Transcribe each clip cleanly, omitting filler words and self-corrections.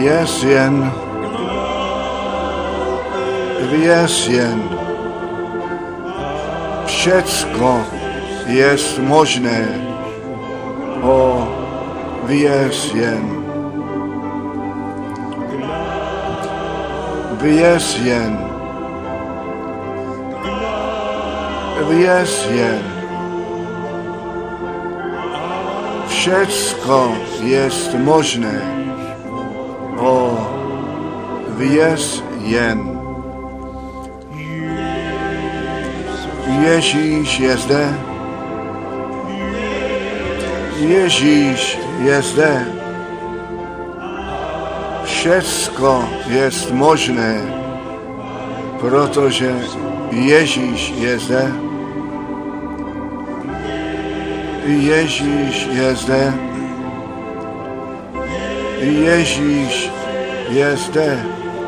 Věř jen, věř jen, všecko je možné, o, věř jen, věř jen, věř jen, všecko je možné, o, věř jen. Ježíš je zde, Ježíš je zde, všecko je možné, protože Ježíš je zde, Ježíš je zde, Ježíš je zde,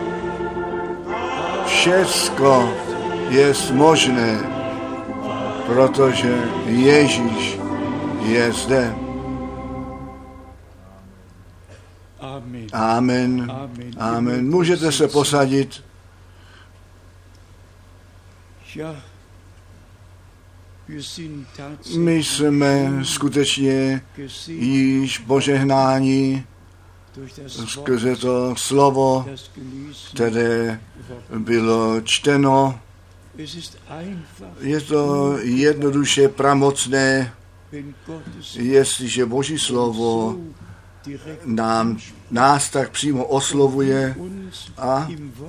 všecko je možné, protože Ježíš je zde. Amen. Amen. Můžete se posadit. My jsme skutečně již požehnáni skrze to slovo, které bylo čteno. Je to jednoduše pramocné, jestliže Boží slovo nás tak přímo oslovuje a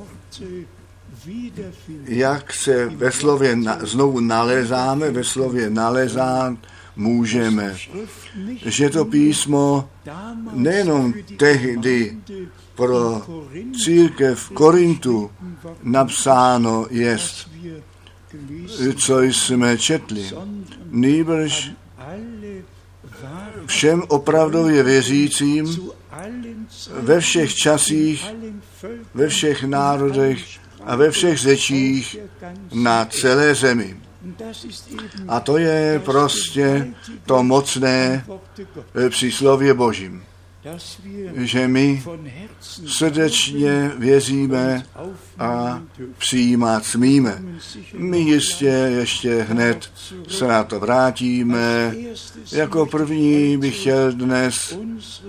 jak se ve slově znovu nalézáme, ve slově nalézát můžeme. Že to písmo nejenom tehdy pro církev v Korintu napsáno jest, co jsme četli, nýbrž všem opravdově věřícím ve všech časích, ve všech národech a ve všech řečích na celé zemi. A to je prostě to mocné při slově Božím, že my srdečně věříme a přijímat smíme. My jistě ještě hned se na to vrátíme. Jako první bych chtěl dnes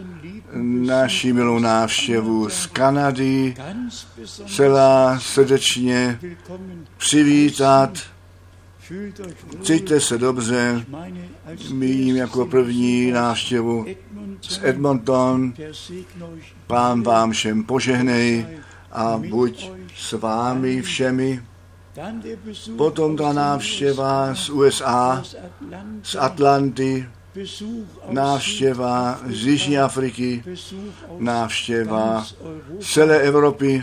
naši milou návštěvu z Kanady celá srdečně přivítat. Cítíte se dobře, mým jako první návštěvu z Edmonton. Pán vám všem požehnej a buď s vámi všemi. Potom ta návštěva z USA, z Atlanty, návštěva z Jižní Afriky, návštěva celé Evropy.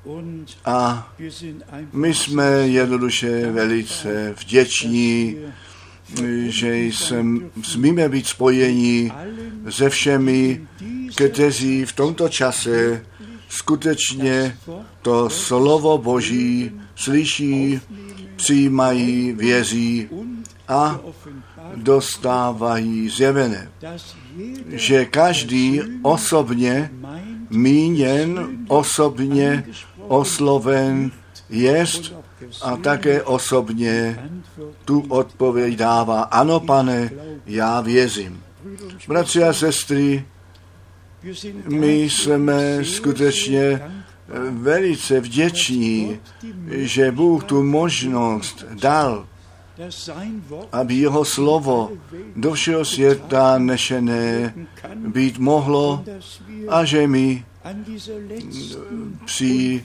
A my jsme jednoduše velice vděční, že smíme být spojeni se všemi, kteří v tomto čase skutečně to slovo Boží slyší, přijímají, věří a dostávají zjevené. Že každý osobně míněn, osobně osloven jest a také osobně tu odpověď dává. Ano, Pane, já věřím. Bratři a sestry, my jsme skutečně velice vděční, že Bůh tu možnost dal, aby jeho slovo do všeho světa nešené být mohlo a že my při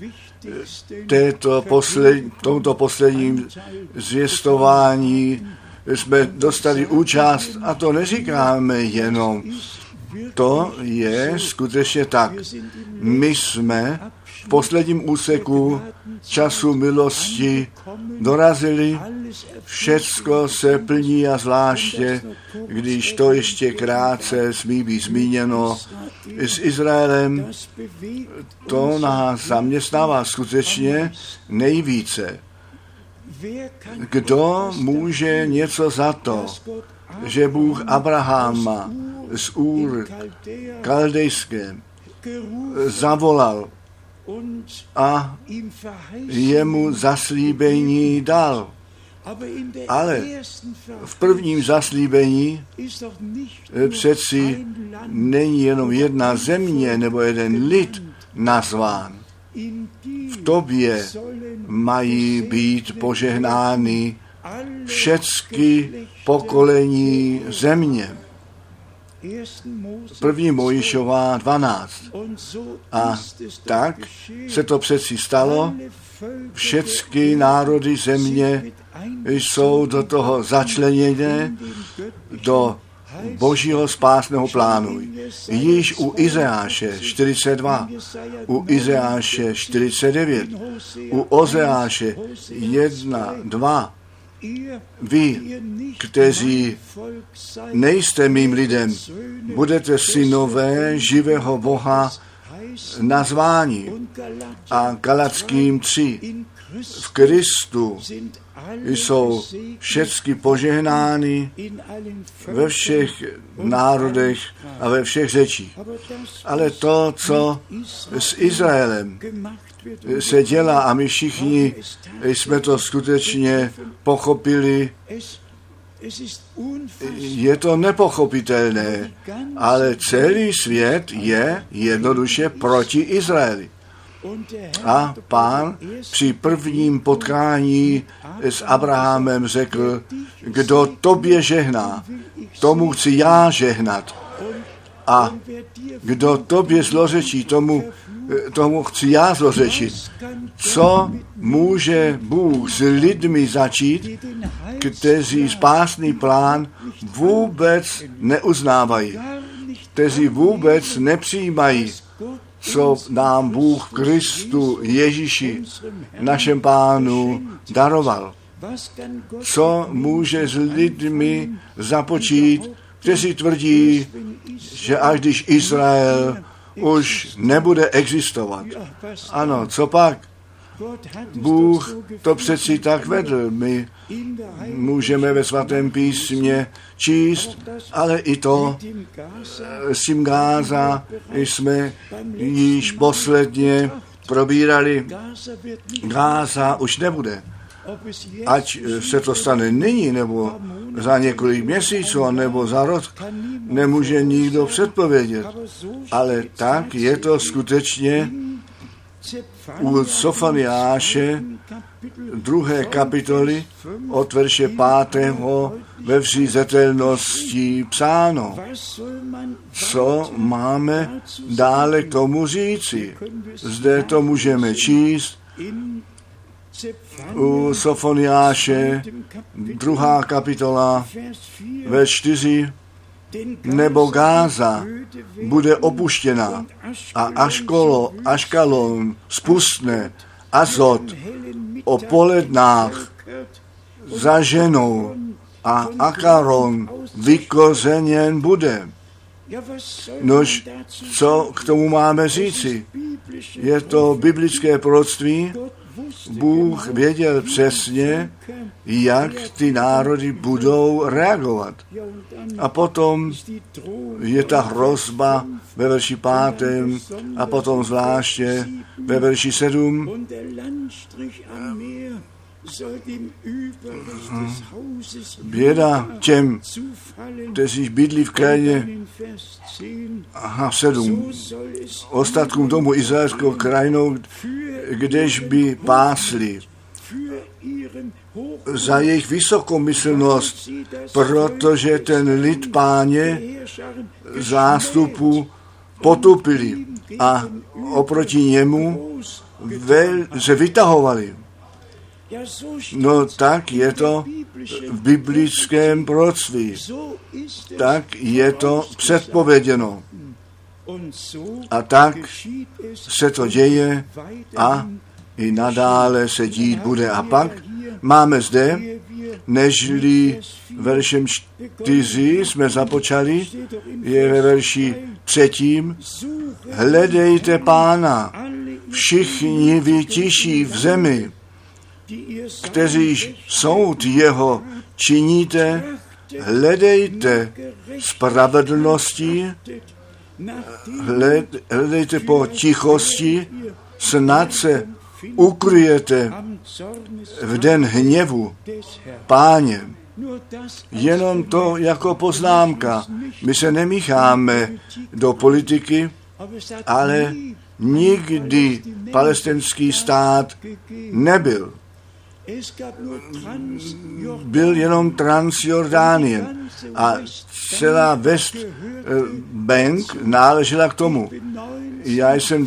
tomto posledním zvěstování jsme dostali účast a to neříkáme jenom. To je skutečně tak. My jsme v posledním úseku času milosti dorazili, všecko se plní a zvláště, když to ještě krátce smí být zmíněno s Izraelem, to nás zaměstnává skutečně nejvíce. Kdo může něco za to, že Bůh Abrahama z Úr Kaldejské zavolal a jemu zaslíbení dal. Ale v prvním zaslíbení přeci není jenom jedna země nebo jeden lid nazván. V tobě mají být požehnány všechny pokolení země. 1. Mojžíšová 12. A tak se to přeci stalo. Všechny národy země jsou do toho začleněné, do Božího spásného plánu. Již u Izeáše 42, u Izeáše 49, u Ozeáše 1, 2. Vy, kteří nejste mým lidem, budete synové živého Boha nazváni. A Galatským 3. V Kristu jsou všechny požehnány ve všech národech a ve všech řečích. Ale to, co s Izraelem se dělá, a my všichni jsme to skutečně pochopili, je to nepochopitelné, ale celý svět je jednoduše proti Izraeli. A Pán při prvním potkání s Abrahamem řekl, kdo tobě žehná, tomu chci já žehnat. A kdo tobě zlořečí, tomu chci já zlořečit. Co může Bůh s lidmi začít, kteří spásný plán vůbec neuznávají, kteří vůbec nepřijímají, co nám Bůh v Kristu Ježíši, našem Pánu, daroval. Co může s lidmi započít, kteří tvrdí, že až když Izrael už nebude existovat. Ano, co pak? Bůh to přeci tak vedl. My můžeme ve svatém písmě číst, ale i to s tím Gáza jsme již posledně probírali. Gáza už nebude. Ať se to stane nyní, nebo za několik měsíců, nebo za rok, nemůže nikdo předpovědět. Ale tak je to skutečně u Sofoniáše 2. kapitoly od verše 5. ve vší zetelnosti psáno. Co máme dále k tomu říci? Zde to můžeme číst u Sofoniáše 2. kapitola ve 4. Nebo Gáza bude opuštěna a Aškalon spustne Azot o polednách za ženou a Akaron vykořeněn bude. Nož, co k tomu máme říci? Je to biblické proroctví. Bůh věděl přesně, jak ty národy budou reagovat. A potom je ta hrozba ve verši 5. a potom zvláště ve verši 7. Běda těm, kteří bydlí v krajině 7. Ostatkům domu izraelského krajinou, kdež by pásli za jejich vysokomyslnost, protože ten lid Páně zástupu potupili a oproti němu se vytahovali. No tak je to v biblickém proroctví. Tak je to předpověděno. A tak se to děje a i nadále se dít bude. A pak máme zde, nežli veršem 4 jsme započali, je ve verši 3. Hledejte Pána, všichni vy tiší v zemi, kteří soud jeho činíte, hledejte spravedlnosti hledejte po tichosti, snad se ukryjete v den hněvu Páně. Jenom to jako poznámka. My se nemícháme do politiky, ale nikdy palestinský stát nebyl. Byl jenom Transjordánien a celá Westbank náležela k tomu. Já jsem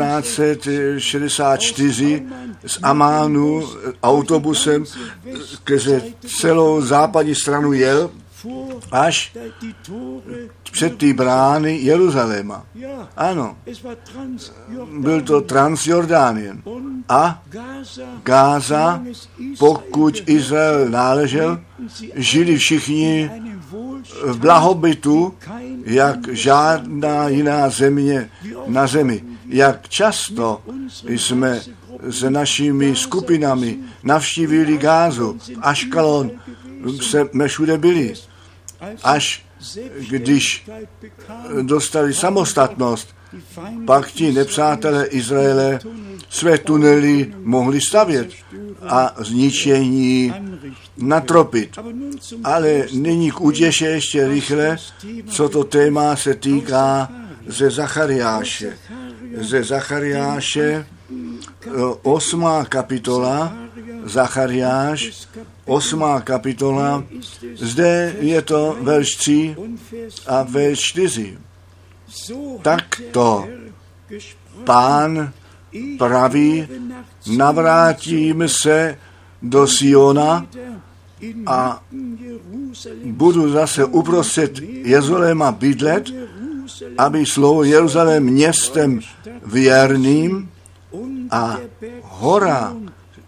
1964 z Amánu autobusem skrze celou západní stranu jel až před ty brány Jeruzaléma. Ano, byl to Transjordánien. A Gáza, pokud Izrael náležel, žili všichni v blahobytu, jak žádná jiná země na zemi. Jak často jsme s našimi skupinami navštívili Gázu, Aškalon, jsme všude byli. Až když dostali samostatnost, pak ti nepřátelé Izraele své tunely mohli stavět a zničení natropit. Ale nyní k útěše ještě rychle, co to téma se týká ze Zachariáše. Ze Zachariáše 8. kapitola, Zachariáš 8. kapitola, zde je to verš 3 a verš 4. Takto Pán praví, navrátím se do Siona a budu zase uprostřed Jeruzaléma bydlet, aby slovo Jeruzalém městem věrným a hora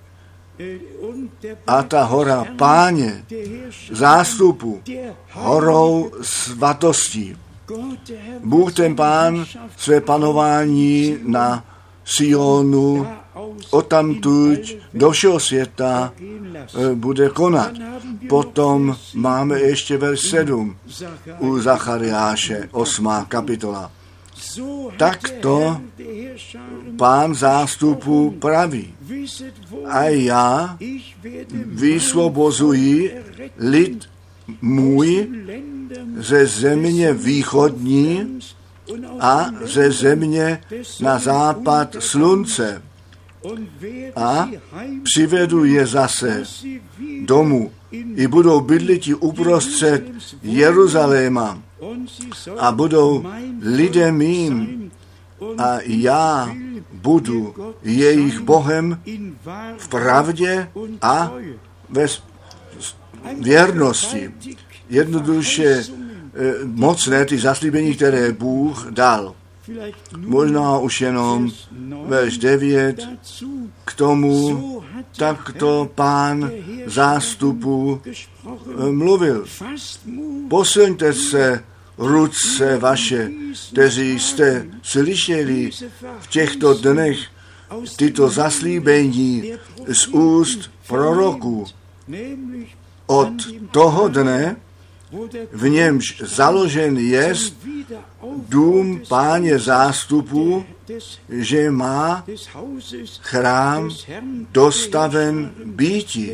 a ta hora Páně zástupu horou svatostí. Bůh ten Pán své panování na Sionu odtamtud do všeho světa bude konat. Potom máme ještě verš 7 u Zachariáše 8. kapitola. Takto Pán zástupu praví. A já vysvobozuji lid můj ze země východní a ze země na západ slunce a přivedu je zase domů i budou bydleti uprostřed Jeruzaléma a budou lidem mým a já budu jejich Bohem v pravdě a ve věrnosti. Jednoduše mocné ty zaslíbení, které Bůh dal. Možná už jenom verš 9 k tomu, takto Pán zástupu mluvil. Posilňte se, ruce vaše, kteří jste slyšeli v těchto dnech tyto zaslíbení z úst proroků. Od toho dne, v němž založen jest dům Páně zástupu, že má chrám dostaven býti.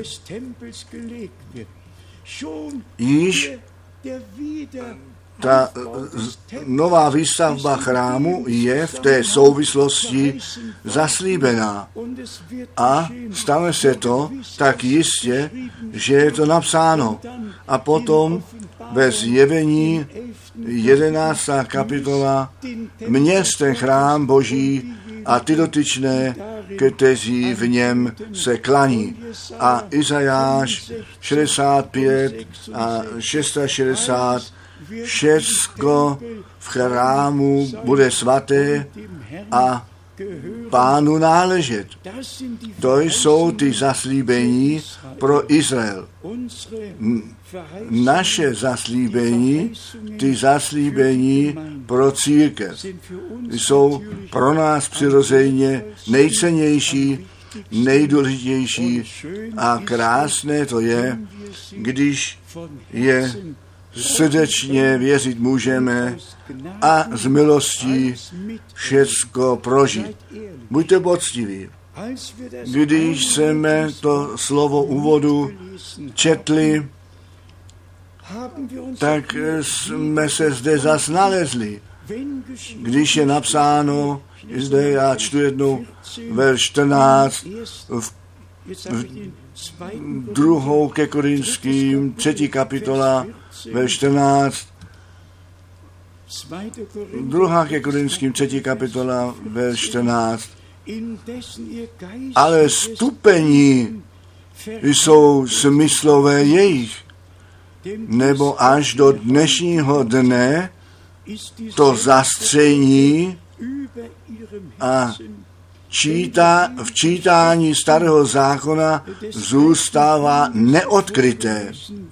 Již ta nová výstavba chrámu je v té souvislosti zaslíbená. A stane se to tak jistě, že je to napsáno. A potom ve Zjevení 11. kapitola měst ten chrám Boží a ty dotyčné, kteří v něm se klaní. A Izajáš 65 a 660 všecko v chrámu bude svaté a Pánu náležet. To jsou ty zaslíbení pro Izrael. Naše zaslíbení, ty zaslíbení pro církev, jsou pro nás přirozeně nejcennější, nejdůležitější a krásné to je, když je srdečně věřit můžeme a z milostí všecko prožít. Buďte poctiví. Když jsme to slovo úvodu četli, tak jsme se zde zas nalezli. Když je napsáno, zde já čtu jednou verš 14, v 2. ke Korinským, 3. kapitola, verš 14, 2. ke Korinským, 3. kapitola, verš 14, ale stupeni jsou smyslové jejich, nebo až do dnešního dne to zastření a v čítání starého zákona zůstává neodkryté,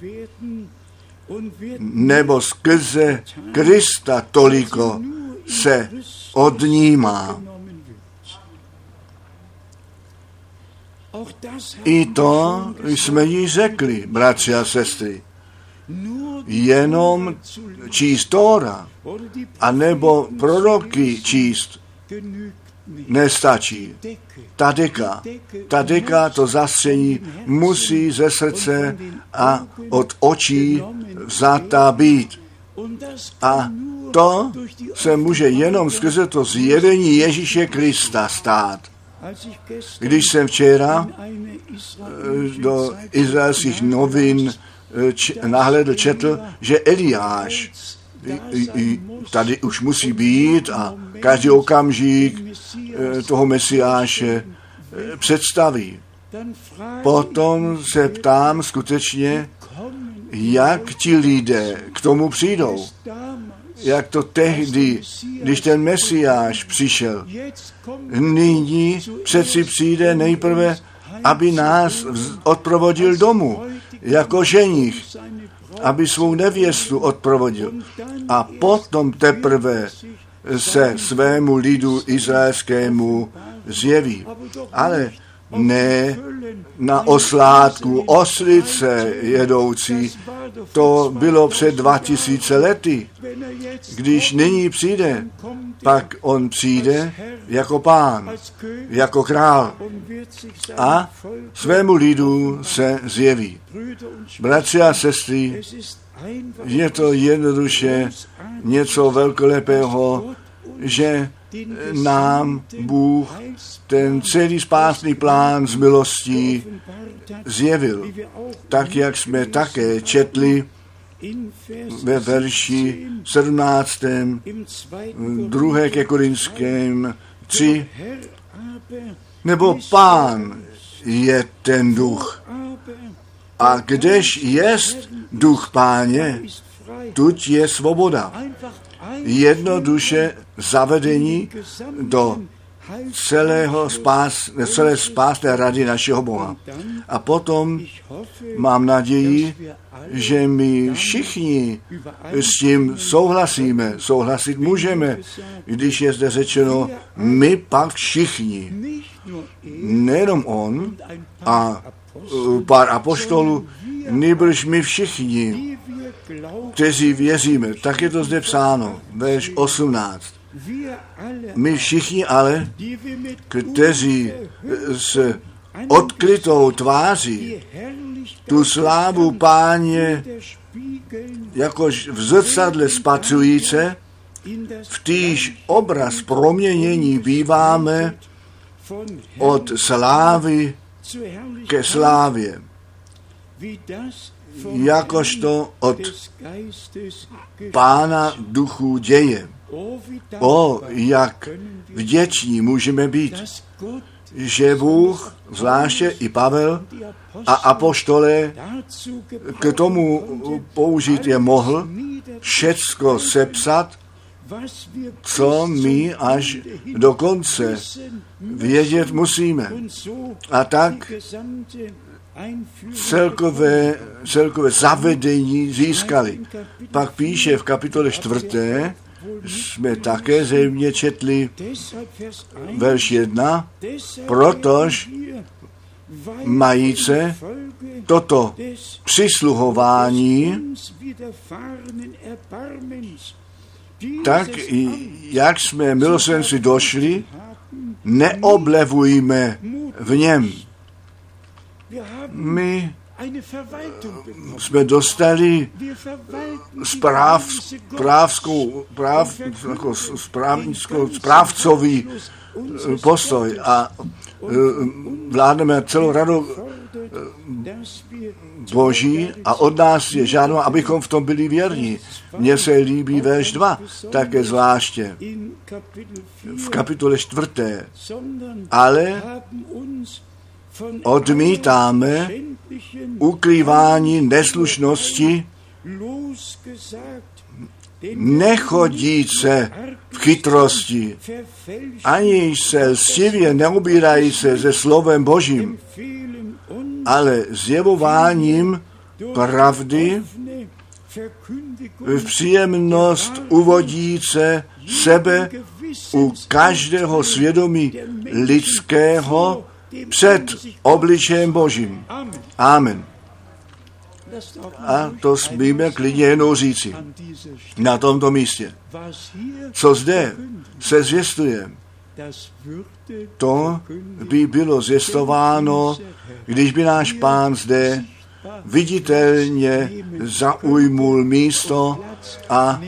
nebo skrze Krista toliko se odnímá. I to jsme již řekli, bratři a sestry. Jenom číst Tóra, anebo proroky číst, nestačí. Ta deka, to zastření, musí ze srdce a od očí vzata být. A to se může jenom skrze to zjevení Ježíše Krista stát. Když jsem včera do izraelských novin nahlédl, četl, že Eliáš tady už musí být a každý okamžik toho Mesiáše představí. Potom se ptám skutečně, jak ti lidé k tomu přijdou. Jak to tehdy, když ten Mesiáš přišel. Nyní přeci přijde nejprve, aby nás odprovodil domů, jako ženich, aby svou nevěstu odprovodil. A potom teprve se svému lidu izraelskému zjeví. Ale ne na oslátku oslice jedoucí. To bylo před 2000 lety. Když nyní přijde, pak on přijde jako pán, jako král a svému lidu se zjeví. Bratři a sestry, je to jednoduše něco velkolepého, že nám Bůh ten celý spásný plán z milostí zjevil. Tak, jak jsme také četli ve verši 17. 2. ke Korinským 3. Nebo Pán je ten duch. A kdež jest duch Páně, tuď je svoboda. Jednoduše zavedení do celé spásné rady našeho Boha. A potom mám naději, že my všichni s tím souhlasíme, souhlasit můžeme, když je zde řečeno, my pak všichni. Nejenom on a pár apoštolů, nýbrž my všichni, kteří věříme. Tak je to zde psáno, verš 18. My všichni ale, kteří s odkrytou tváří tu slávu Páně jakož v zrcadle spatřujíce, v týž obraz proměnění býváme od slávy ke slávě, jakožto od Pána duchu děje. O, jak vděční můžeme být, že Bůh, zvláště i Pavel a apoštole, k tomu použít je mohl, všecko sepsat, co my až do konce vědět musíme. A tak celkové zavedení získali. Pak píše v kapitole 4. jsme také zřejmě četli verš 1, protož majíce toto přisluhování, tak jak jsme milosrdenství došli, neoblevujme v něm. My jsme dostali správcový postoj a vládneme celou radu Boží a od nás je žádáno, abychom v tom byli věrní. Mně se líbí verš 2, také zvláště v kapitole 4. Ale odmítáme ukrývání neslušnosti, nechodíce v chytrosti, ani se lstivě neubírají se se slovem Božím, ale zjevováním pravdy v příjemnost uvodíce sebe u každého svědomí lidského před obličejem Božím. Amen. A to smíme klidně jenom říci na tomto místě. Co zde se zvěstuje, to by bylo zvěstováno, když by náš Pán zde viditelně zaujmul místo a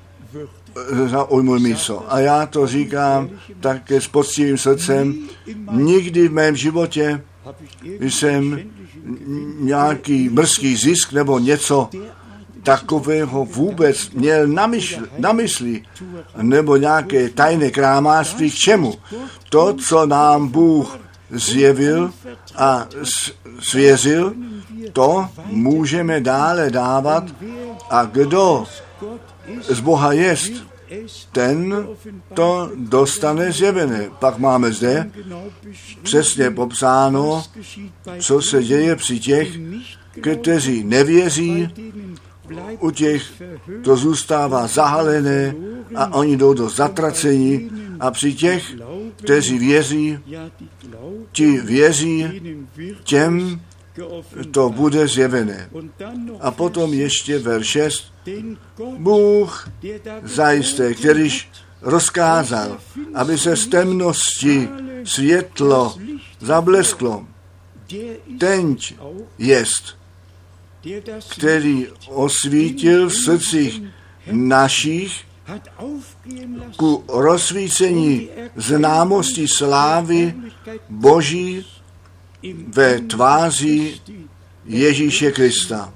A já to říkám také s poctivým srdcem. Nikdy v mém životě jsem nějaký mrzký zisk nebo něco takového vůbec měl na mysli, nebo nějaké tajné krámářství. K čemu? To, co nám Bůh zjevil a svěřil, to můžeme dále dávat. A kdo z Boha jest, ten to dostane zjevené. Pak máme zde přesně popsáno, co se děje při těch, kteří nevěří, u těch to zůstává zahalené a oni jdou do zatracení, a při těch, kteří věří, ti věří, těm to bude zjevené. A potom ještě verš 6. Bůh zajisté, kterýž rozkázal, aby se z temnosti světlo zablesklo, tenť jest, který osvítil v srdcích našich ku rozsvícení známosti slávy Boží ve tváři Ježíše Krista.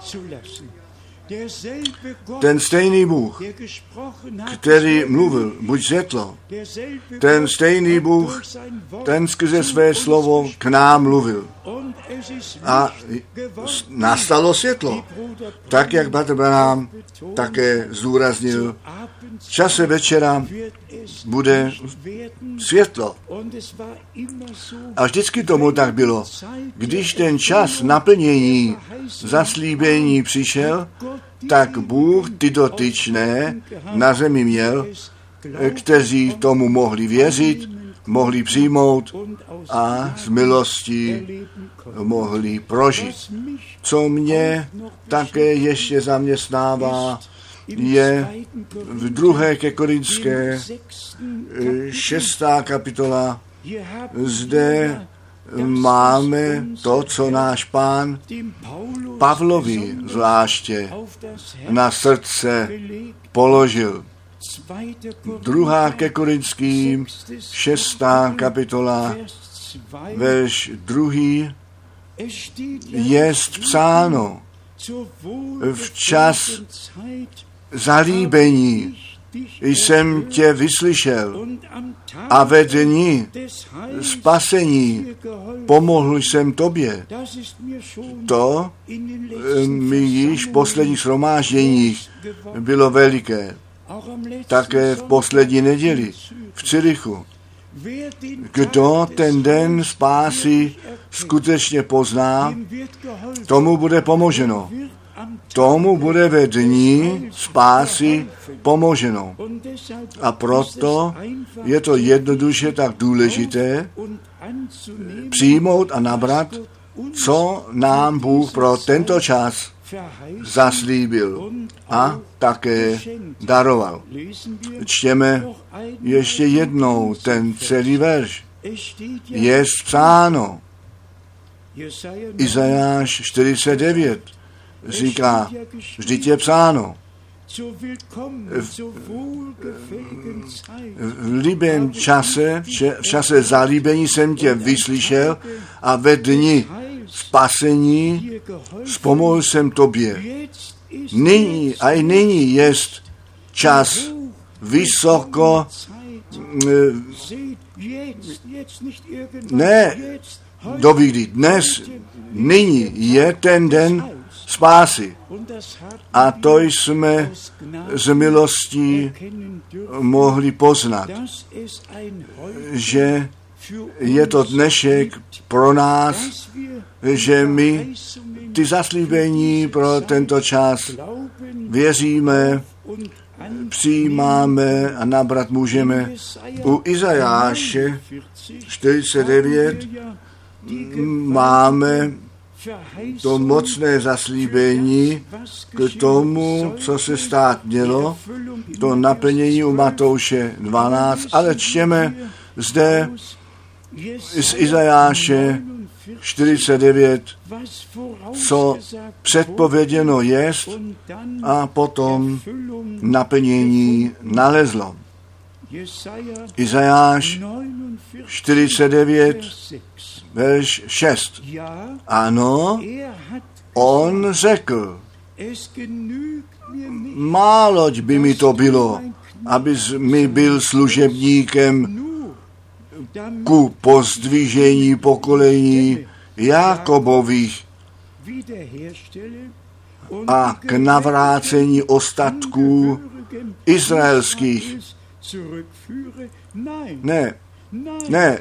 Ten stejný Bůh, který mluvil, buď světlo, ten stejný Bůh, ten skrze své slovo k nám mluvil. A nastalo světlo. Tak, jak bratr Branham také zdůraznil, v čase večera bude světlo. A vždycky tomu tak bylo. Když ten čas naplnění zaslíbení přišel, tak Bůh ty dotyčné na zemi měl, kteří tomu mohli věřit, mohli přijmout a z milostí mohli prožít. Co mě také ještě zaměstnává, je v 2. Korinské 6. kapitola. Zde máme to, co náš Pán Pavlovi zvláště na srdce položil. 2. Korinským 6. kapitola, verš 2. Jest psáno, včas zalíbení jsem tě vyslyšel a ve dni spasení pomohl jsem tobě. To mi již v posledních shromážděních bylo veliké. Také v poslední neděli v Cirichu. Kdo ten den spásy skutečně pozná, tomu bude pomoženo. Tomu bude ve dni spásy pomoženo. A proto je to jednoduše tak důležité, přijmout a nabrat, co nám Bůh pro tento čas zaslíbil a také daroval. Čtěme ještě jednou ten celý verš. Je psáno. Izajáš 49 říká, vždyť je psáno. V líbém čase, v čase zalíbení jsem tě vyslyšel a ve dni spasení pomohl jsem tobě. Nyní jest čas vysoko, ne doby, kdy dnes, nyní je ten den spásy. A to jsme z milostí mohli poznat, že je to dnešek pro nás, že my ty zaslíbení pro tento čas věříme, přijímáme a nabrat můžeme. U Izajáše 49 máme to mocné zaslíbení k tomu, co se stát mělo, to naplnění u Matouše 12, ale čtěme zde z Izajáše 49, co předpověděno jest a potom naplnění nalezlo. Izajáš 49, verš 6. Ano, on řekl, máloť by mi to bylo, abys mi byl služebníkem ku pozdvižení pokolení Jakobových a k navrácení ostatků izraelských. Ne,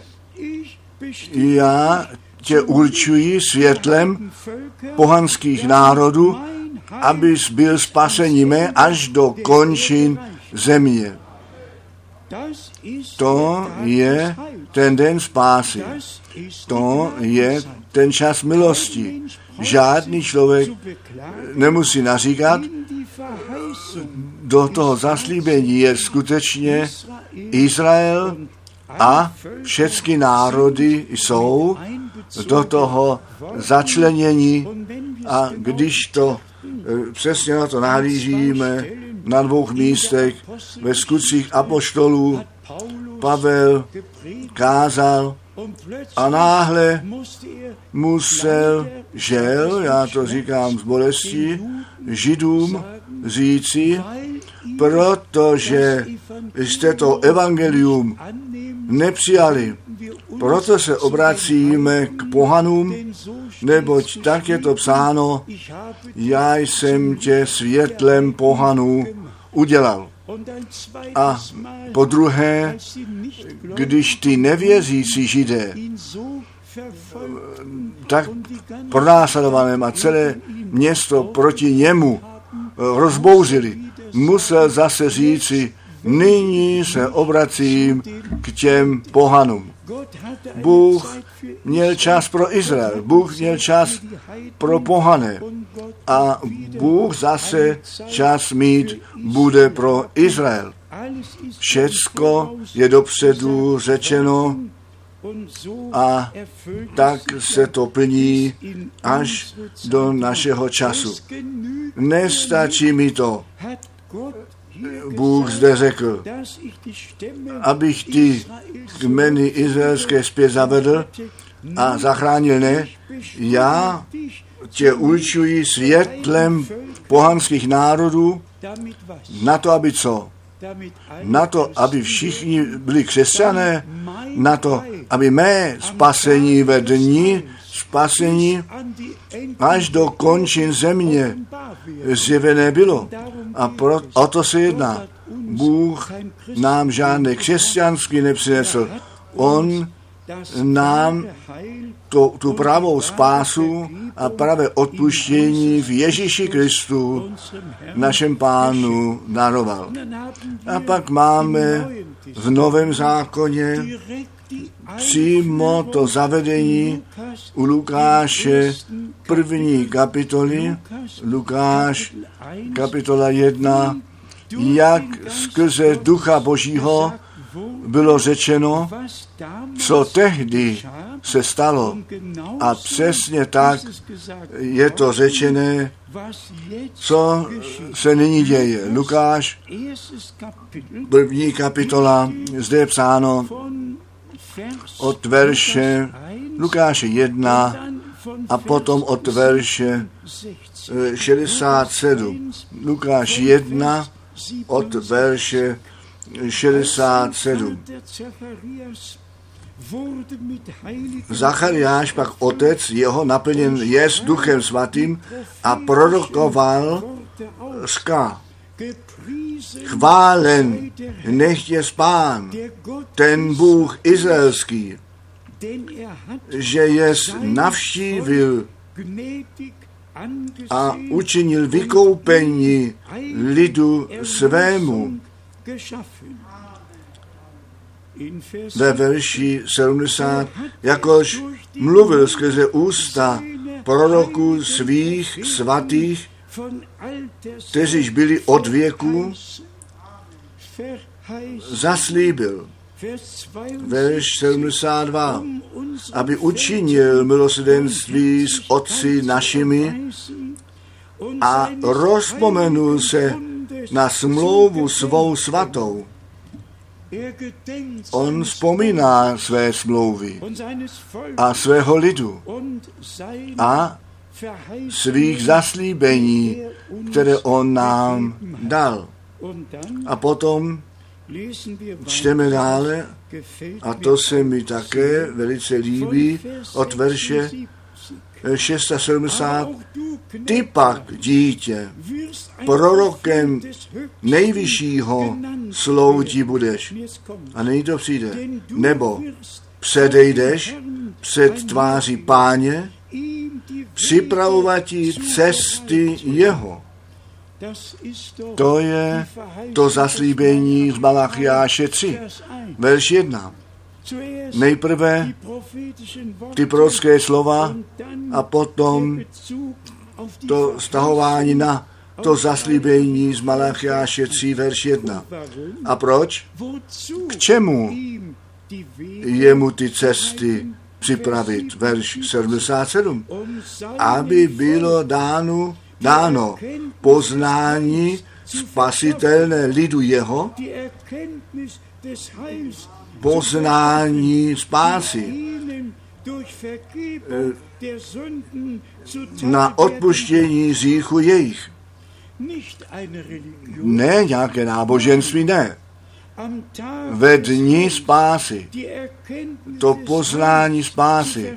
já tě určuji světlem pohanských národů, abys byl spasením až do končin země. To je ten den spásy. To je ten čas milosti. Žádný člověk nemusí naříkat. Do toho zaslíbení je skutečně Izrael a všechny národy jsou do toho začlenění a když to přesně na to nahlížíme na 2 místech ve Skutcích apoštolů, Pavel kázal a náhle musel, já to říkám z bolesti, Židům říci, protože jste to evangelium nepřijali. Proto se obracíme k pohanům, neboť tak je to psáno, já jsem tě světlem pohanů udělal. A po druhé, když ty nevěřící Židé tak pronásledovaném a celé město proti němu rozbouřili, musel zase říci, nyní se obracím k těm pohanům. Bůh měl čas pro Izrael, Bůh měl čas pro pohané a Bůh zase čas mít bude pro Izrael. Všecko je dopředu řečeno a tak se to plní až do našeho času. Nestačí mi to. Bůh zde řekl, abych ty kmeny izraelské zpět zavedl a zachránil, ne, já tě určuji světlem pohanských národů na to, aby co? Na to, aby všichni byli křesťané, na to, aby mé spasení ve dni spasení až do končin země zjevené bylo. A o to se jedná. Bůh nám žádné křesťanství nepřinesl. On nám tu pravou spásu a pravé odpuštění v Ježíši Kristu, našem Pánu, daroval. A pak máme v Novém zákoně přímo to zavedení u Lukáše 1. kapitoly, Lukáš kapitola 1, jak skrze Ducha Božího bylo řečeno, co tehdy se stalo. A přesně tak je to řečené, co se nyní děje. Lukáš, 1. kapitola, zde je psáno od verše Lukáše 1 a potom od verše 67. Lukáš 1 od verše 67. Zachariáš pak otec jeho naplněn je s Duchem Svatým a prorokoval říká: chválen nechť je Pán, ten Bůh izraelský, že jest navštívil a učinil vykoupení lidu svému. Ve verši 70, jakož mluvil skrze ústa proroků svých svatých, kteříž byli od věku, zaslíbil. Verš 72, aby učinil milosrdenství s otci našimi a rozpomenul se na smlouvu svou svatou. On vzpomíná své smlouvy a svého lidu a svých zaslíbení, které on nám dal. A potom čteme dále, a to se mi také velice líbí, od verše 670. Ty pak, dítě, prorokem nejvyššího sloužit budeš. A nyní to přijde. Nebo předejdeš před tváří Páně, připravovat cesty jeho. To je to zaslíbení z Malachiáše 3, verš 1. Nejprve ty prorocké slova a potom to stahování na to zaslíbení z Malachiáše 3, verš 1. A proč? K čemu jemu ty cesty připravit? Verš 77. Aby bylo dáno poznání spasitelné lidu jeho, poznání spásy na odpuštění hříchu jejich. Ne nějaké náboženství, ne. Ve dni spásy, to poznání spásy,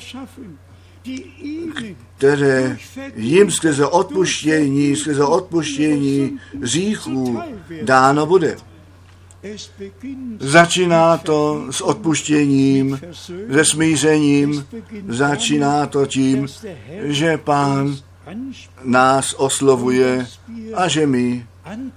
které jim skrze odpuštění hříchů dáno bude. Začíná to s odpuštěním, se smířením, začíná to tím, že Pán nás oslovuje a že my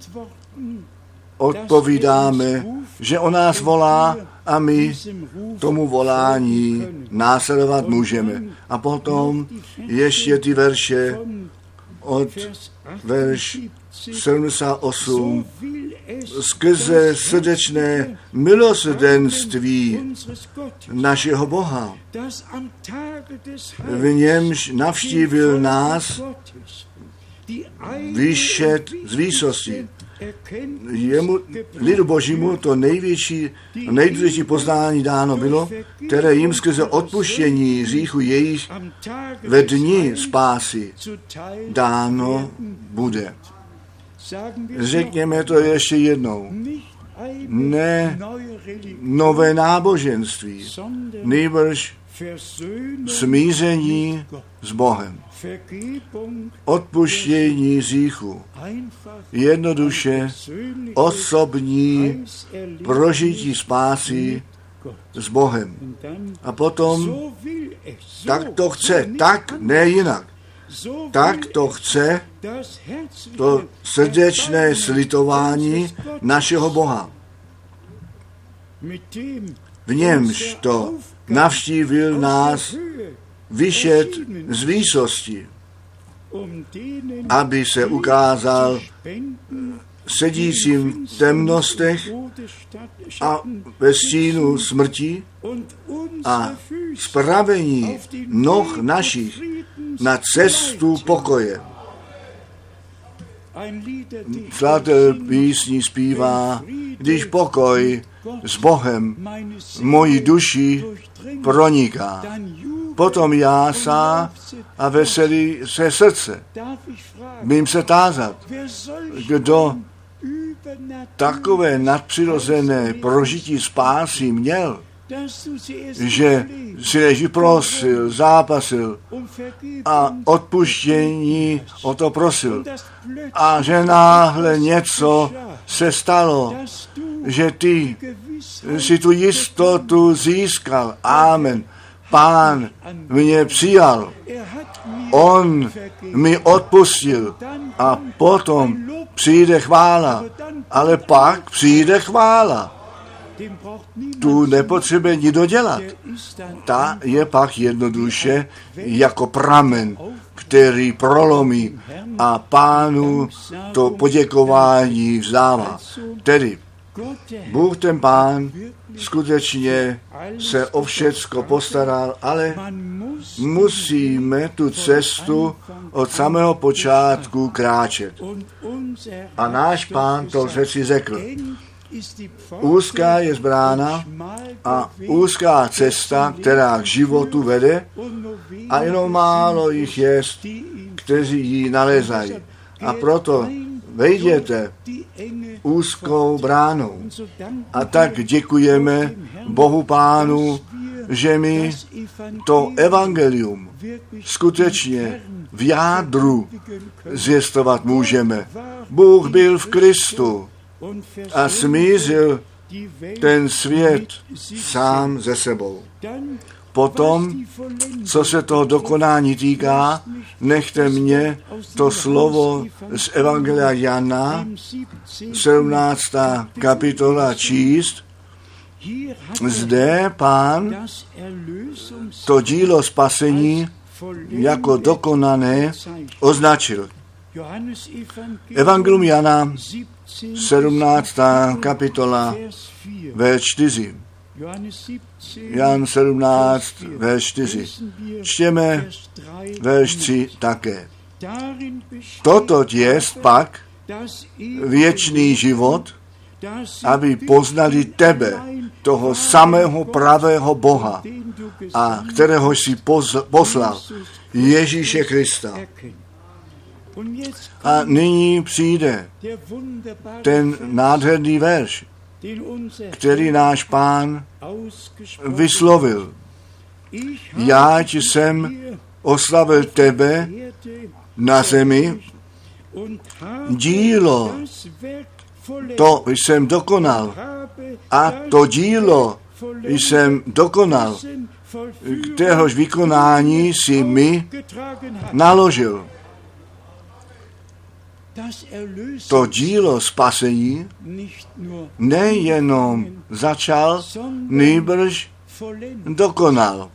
odpovídáme, že on nás volá a my tomu volání následovat můžeme. A potom ještě ty verše od verš 78. Skrze srdečné milosrdenství našeho Boha, v němž navštívil nás, vyšet z výsosti. Lidu Božímu to nejdůležitější poznání dáno bylo, které jim skrze odpuštění hříchu jejich ve dni spásy dáno bude. Řekněme to ještě jednou. Ne nové náboženství, nýbrž smíření s Bohem. Odpuštění hříchu. Jednoduše osobní prožití spásy s Bohem. A potom tak to chce, tak ne jinak. Tak to chce to srdečné slitování našeho Boha. V němž to navštívil nás, vyšet z výsosti, aby se ukázal sedícím v temnostech a ve stínu smrti a spravení noh našich na cestu pokoje. Skladatel písní zpívá, když pokoj s Bohem moji duši proniká. Potom jásá a veselí se srdce. Mím se tázat, kdo takové nadpřirozené prožití spásy měl, že si než prosil, zápasil a odpuštění o to prosil. A že náhle něco se stalo, že ty si tu jistotu získal. Amen. Pán mě přijal. On mi odpustil a potom přijde chvála. Ale pak přijde chvála. Tu nepotřebuje nikdo dělat. Ta je pak jednoduše jako pramen, který prolomí a Pánu to poděkování vzdává. Tedy Bůh ten Pán skutečně se o všecko postaral, ale musíme tu cestu od samého počátku kráčet. A náš Pán to přeci řekl. Úzká je brána a úzká cesta, která k životu vede, a jenom málo jich je, kteří ji nalezají. A proto vejděte úzkou bránou. A tak děkujeme Bohu Pánu, že my to evangelium skutečně v jádru zvěstovat můžeme. Bůh byl v Kristu a smířil ten svět sám ze sebou. Potom, co se toho dokonání týká, nechte mě to slovo z Evangelia Jana, 17. kapitola číst. Zde Pán to dílo spasení jako dokonané označil. Evangelium Jana, 17. kapitola, verš 4. Jan 17, verš 4. Čtěme verš 3 také. Toto jest pak věčný život, aby poznali tebe, toho samého pravého Boha, a kterého jsi poslal, Ježíše Krista. A nyní přijde ten nádherný verš, který náš Pán vyslovil. Já jsem oslavil tebe na zemi, dílo to jsem dokonal a to dílo jsem dokonal, kteréhož vykonání si mi naložil. To dílo spasení nejenom začal, nýbrž dokonal.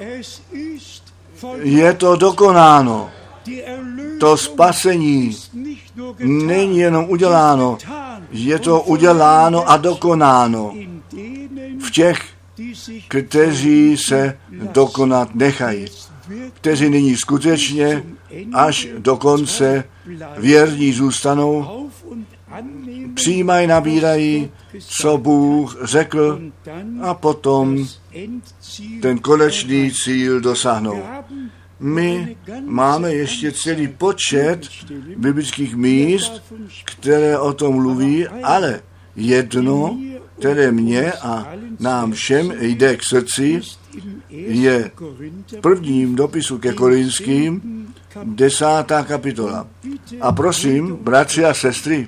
Je to dokonáno. To spasení není jenom uděláno, je to uděláno a dokonáno v těch, kteří se dokonat nechají, kteří nyní skutečně až do konce věrní zůstanou, přijímají, nabírají, co Bůh řekl, a potom ten konečný cíl dosáhnou. My máme ještě celý počet biblických míst, které o tom mluví, ale jedno, které mě a nám všem jde k srdci, je v prvním dopisu ke Korinským, 10. kapitola. A prosím, bratři a sestry,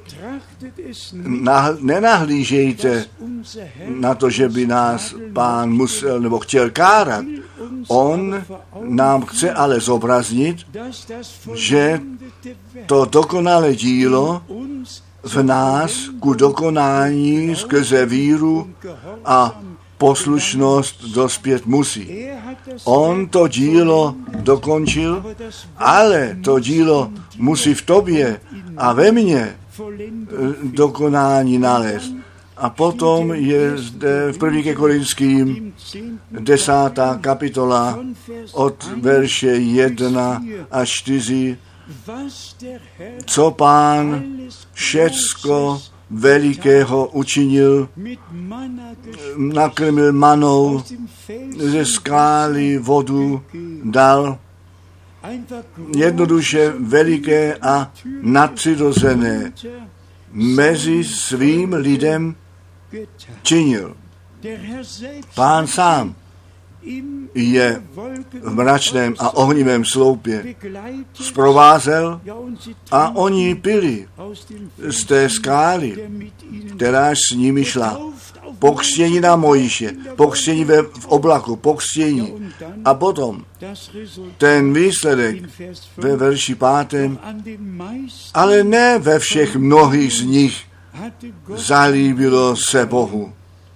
nenahlížejte na to, že by nás Pán musel nebo chtěl kárat. On nám chce ale zobraznit, že to dokonalé dílo v nás ku dokonání skrze víru a poslušnost dospět musí. On to dílo dokončil, ale to dílo musí v tobě a ve mně dokonání nalézt. A potom je zde v 1. Korinským 10. kapitola od verše 1 až 4, co Pán všecko velikého učinil, nakrmil manou, ze skály vodu dal, jednoduše veliké a nadpřirozené mezi svým lidem činil. Pán sám je v mračném a ohnivém sloupě zprovázel a oni pili z té skály, která s nimi šla. Pokřtění na Mojžíše, pokřtění v oblaku, pokřtění. A potom ten výsledek ve verši 5. Ale ne ve všech mnohých z nich zalíbilo se Bohu.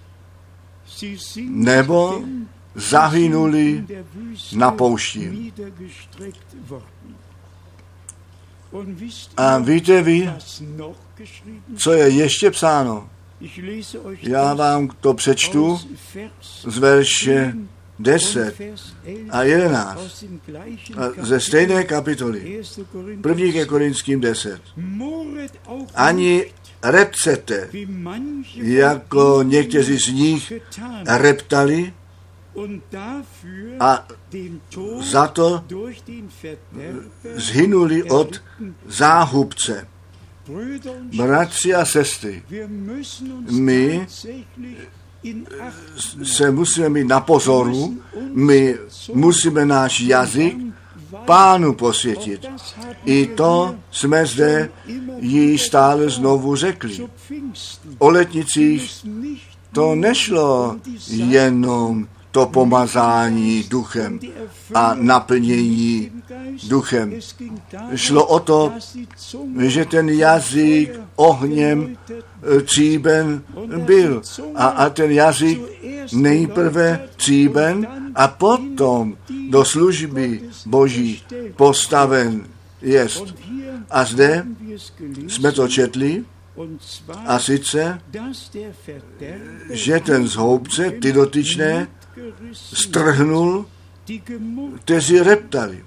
Nebo zahynuli na poušti. A víte vy, co je ještě psáno? Já vám to přečtu z verše 10 a 11 ze stejné kapitoly, 1. Korinským 10. Ani repcete, jako někteří z nich reptali, a za to zhynuli od záhubce. Bratři a sestry, my se musíme mít na pozoru, my musíme náš jazyk Pánu posvětit. I to jsme zde jí stále znovu řekli. O letnicích to nešlo jenom to pomazání duchem a naplnění duchem. Šlo o to, že ten jazyk ohněm tříben byl. A ten jazyk nejprve tříben a potom do služby Boží postaven jest. A zde jsme to četli, a sice, že ten zhoubce, ty dotyčné, strhnul, kteří reptali.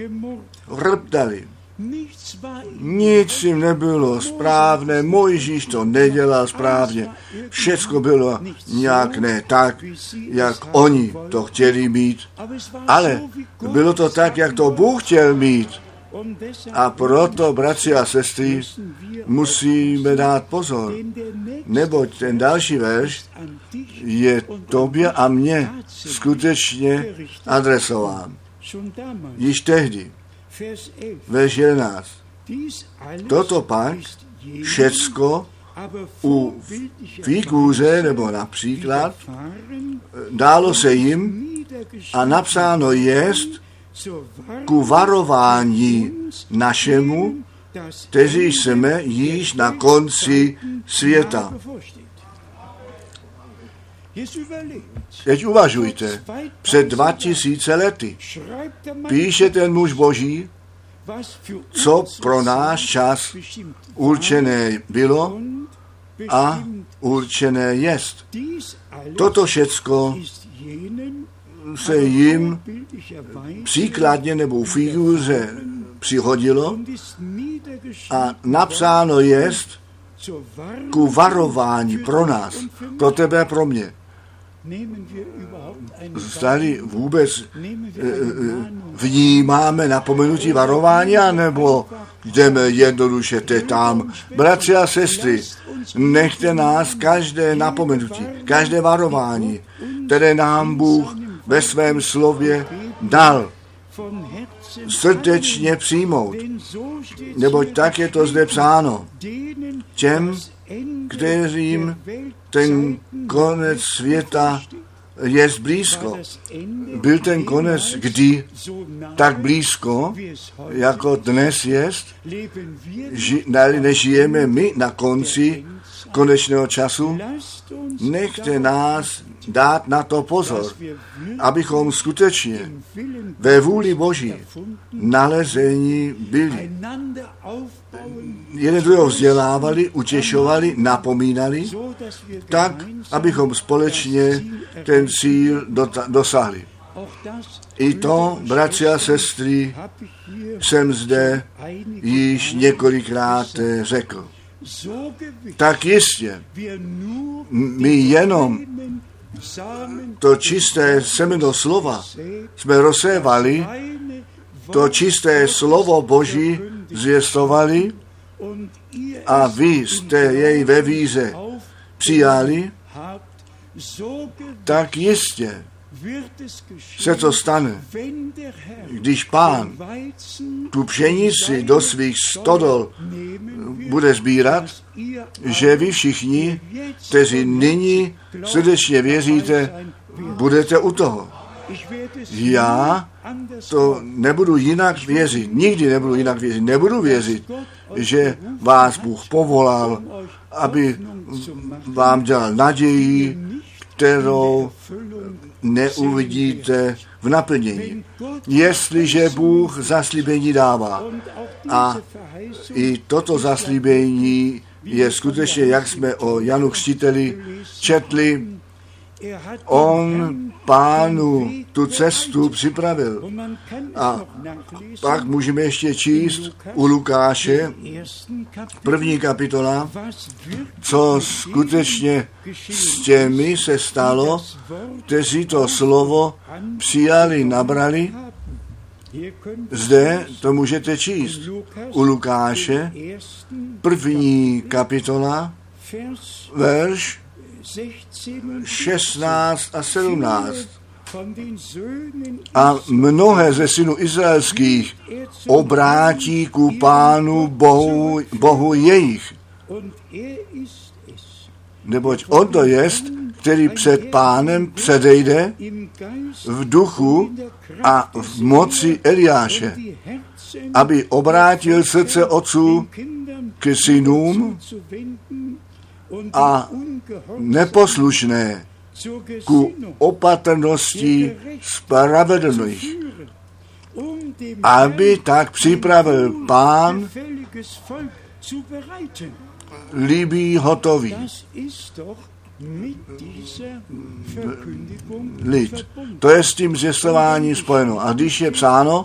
Nic jim nebylo správné, Mojžíš to nedělal správně. Všecko bylo nějak ne tak, jak oni to chtěli mít, ale bylo to tak, jak to Bůh chtěl mít. A proto, bratři a sestry, musíme dát pozor, neboť ten další verš je tobě a mně skutečně adresován. Již tehdy, verš 11. Toto pak všecko u figůře, nebo například, dálo se jim a napsáno jest ku varování našemu, kteří jsme již na konci světa. Teď uvažujte, před 2000 lety píše ten muž Boží, co pro náš čas určené bylo a určené jest. Toto všecko se jim příkladně nebo v figuře přihodilo a napsáno jest ku varování pro nás, pro tebe a pro mě. Zdali vůbec vnímáme napomenutí varování, anebo jdeme jednoduše tam. Bratři a sestry, nechte nás každé napomenutí, každé varování, které nám Bůh ve svém slově dal, srdečně přijmout. Neboť tak je to zde psáno. Těm, kterým ten konec světa je blízko. Byl ten konec kdy tak blízko, jako dnes jest, nežijeme my na konci konečného času? Nechte nás dát na to pozor, abychom skutečně ve vůli Boží nalezení byli. Jeden druhého vzdělávali, utěšovali, napomínali, tak, abychom společně ten cíl dosáhli. I to, bratři a sestry, jsem zde již několikrát řekl. Tak jistě, my jenom to čisté semeno slova jsme rozsévali, to čisté slovo Boží zvěstovali a vy jste jej ve víře přijali, tak jistě se to stane, když Pán tu pšenici do svých stodol bude sbírat, že vy všichni, kteří nyní srdečně věříte, budete u toho. Já to nebudu jinak věřit, nikdy nebudu jinak věřit. Nebudu věřit, že vás Bůh povolal, aby vám dělal naději, kterou neuvidíte v naplnění. Jestliže Bůh zaslíbení dává a i toto zaslíbení je skutečně, jak jsme o Janu Křtiteli četli, on Pánu tu cestu připravil. A pak můžeme ještě číst u Lukáše, 1. kapitola, co skutečně s těmi se stalo, kteří to slovo přijali, nabrali. Zde to můžete číst. U Lukáše, 1. kapitola, verš 16 a 17. A mnohé ze synů izraelských obrátí ku Pánu Bohu jejich. Neboť on to jest, který před Pánem předejde v duchu a v moci Eliáše, aby obrátil srdce otců k synům a neposlušné ku opatrnosti spravedlných, aby tak připravil Pán líbí hotový lid. To je s tím zvěstování spojeno. A když je psáno,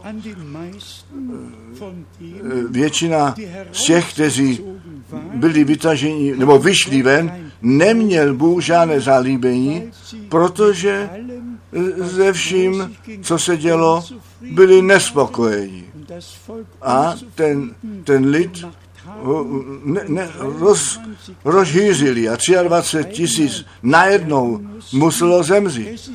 většina z těch, kteří byli vytaženi, nebo vyšli ven, neměl Bůh žádné zalíbení, protože ze vším, co se dělo, byli nespokojeni. A ten lid rozhýřili a 23 000 najednou muselo zemřít.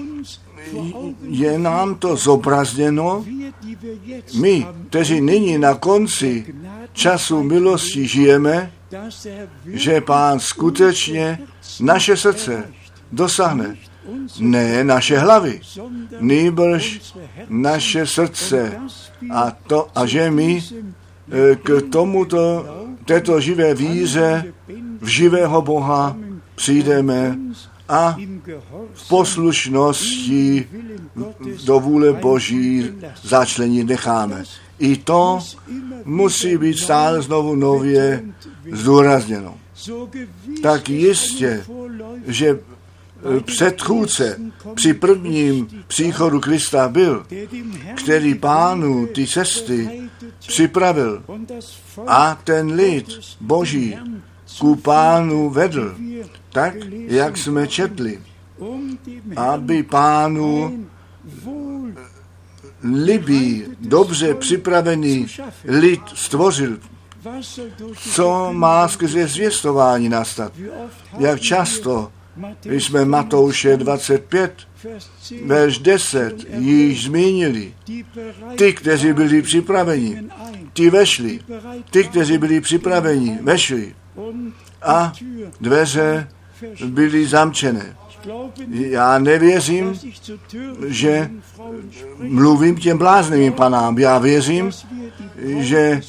Je nám to zobrazněno, my, kteří nyní na konci času milosti žijeme, že Pán skutečně naše srdce dosáhne. Ne naše hlavy, nýbrž naše srdce. A že my k této živé víře v živého Boha přijdeme a v poslušnosti do vůle Boží začlenit necháme. I to musí být stále znovu nově zdůrazněno. Tak jistě, že předchůdce při prvním příchodu Krista byl, který Pánu ty cesty připravil a ten lid Boží ku Pánu vedl, tak, jak jsme četli, aby Pánu libý, dobře připravený lid stvořil. Co má skrze zvěstování nastat? Jak často jsme Matouše 25, verš 10, již zmínili. Ty, kteří byli připraveni, ti vešli. Ty, kteří byli připraveni, vešli. A dveře byly zamčené. Já nevěřím, že mluvím těm bláznivým panám. Já věřím, že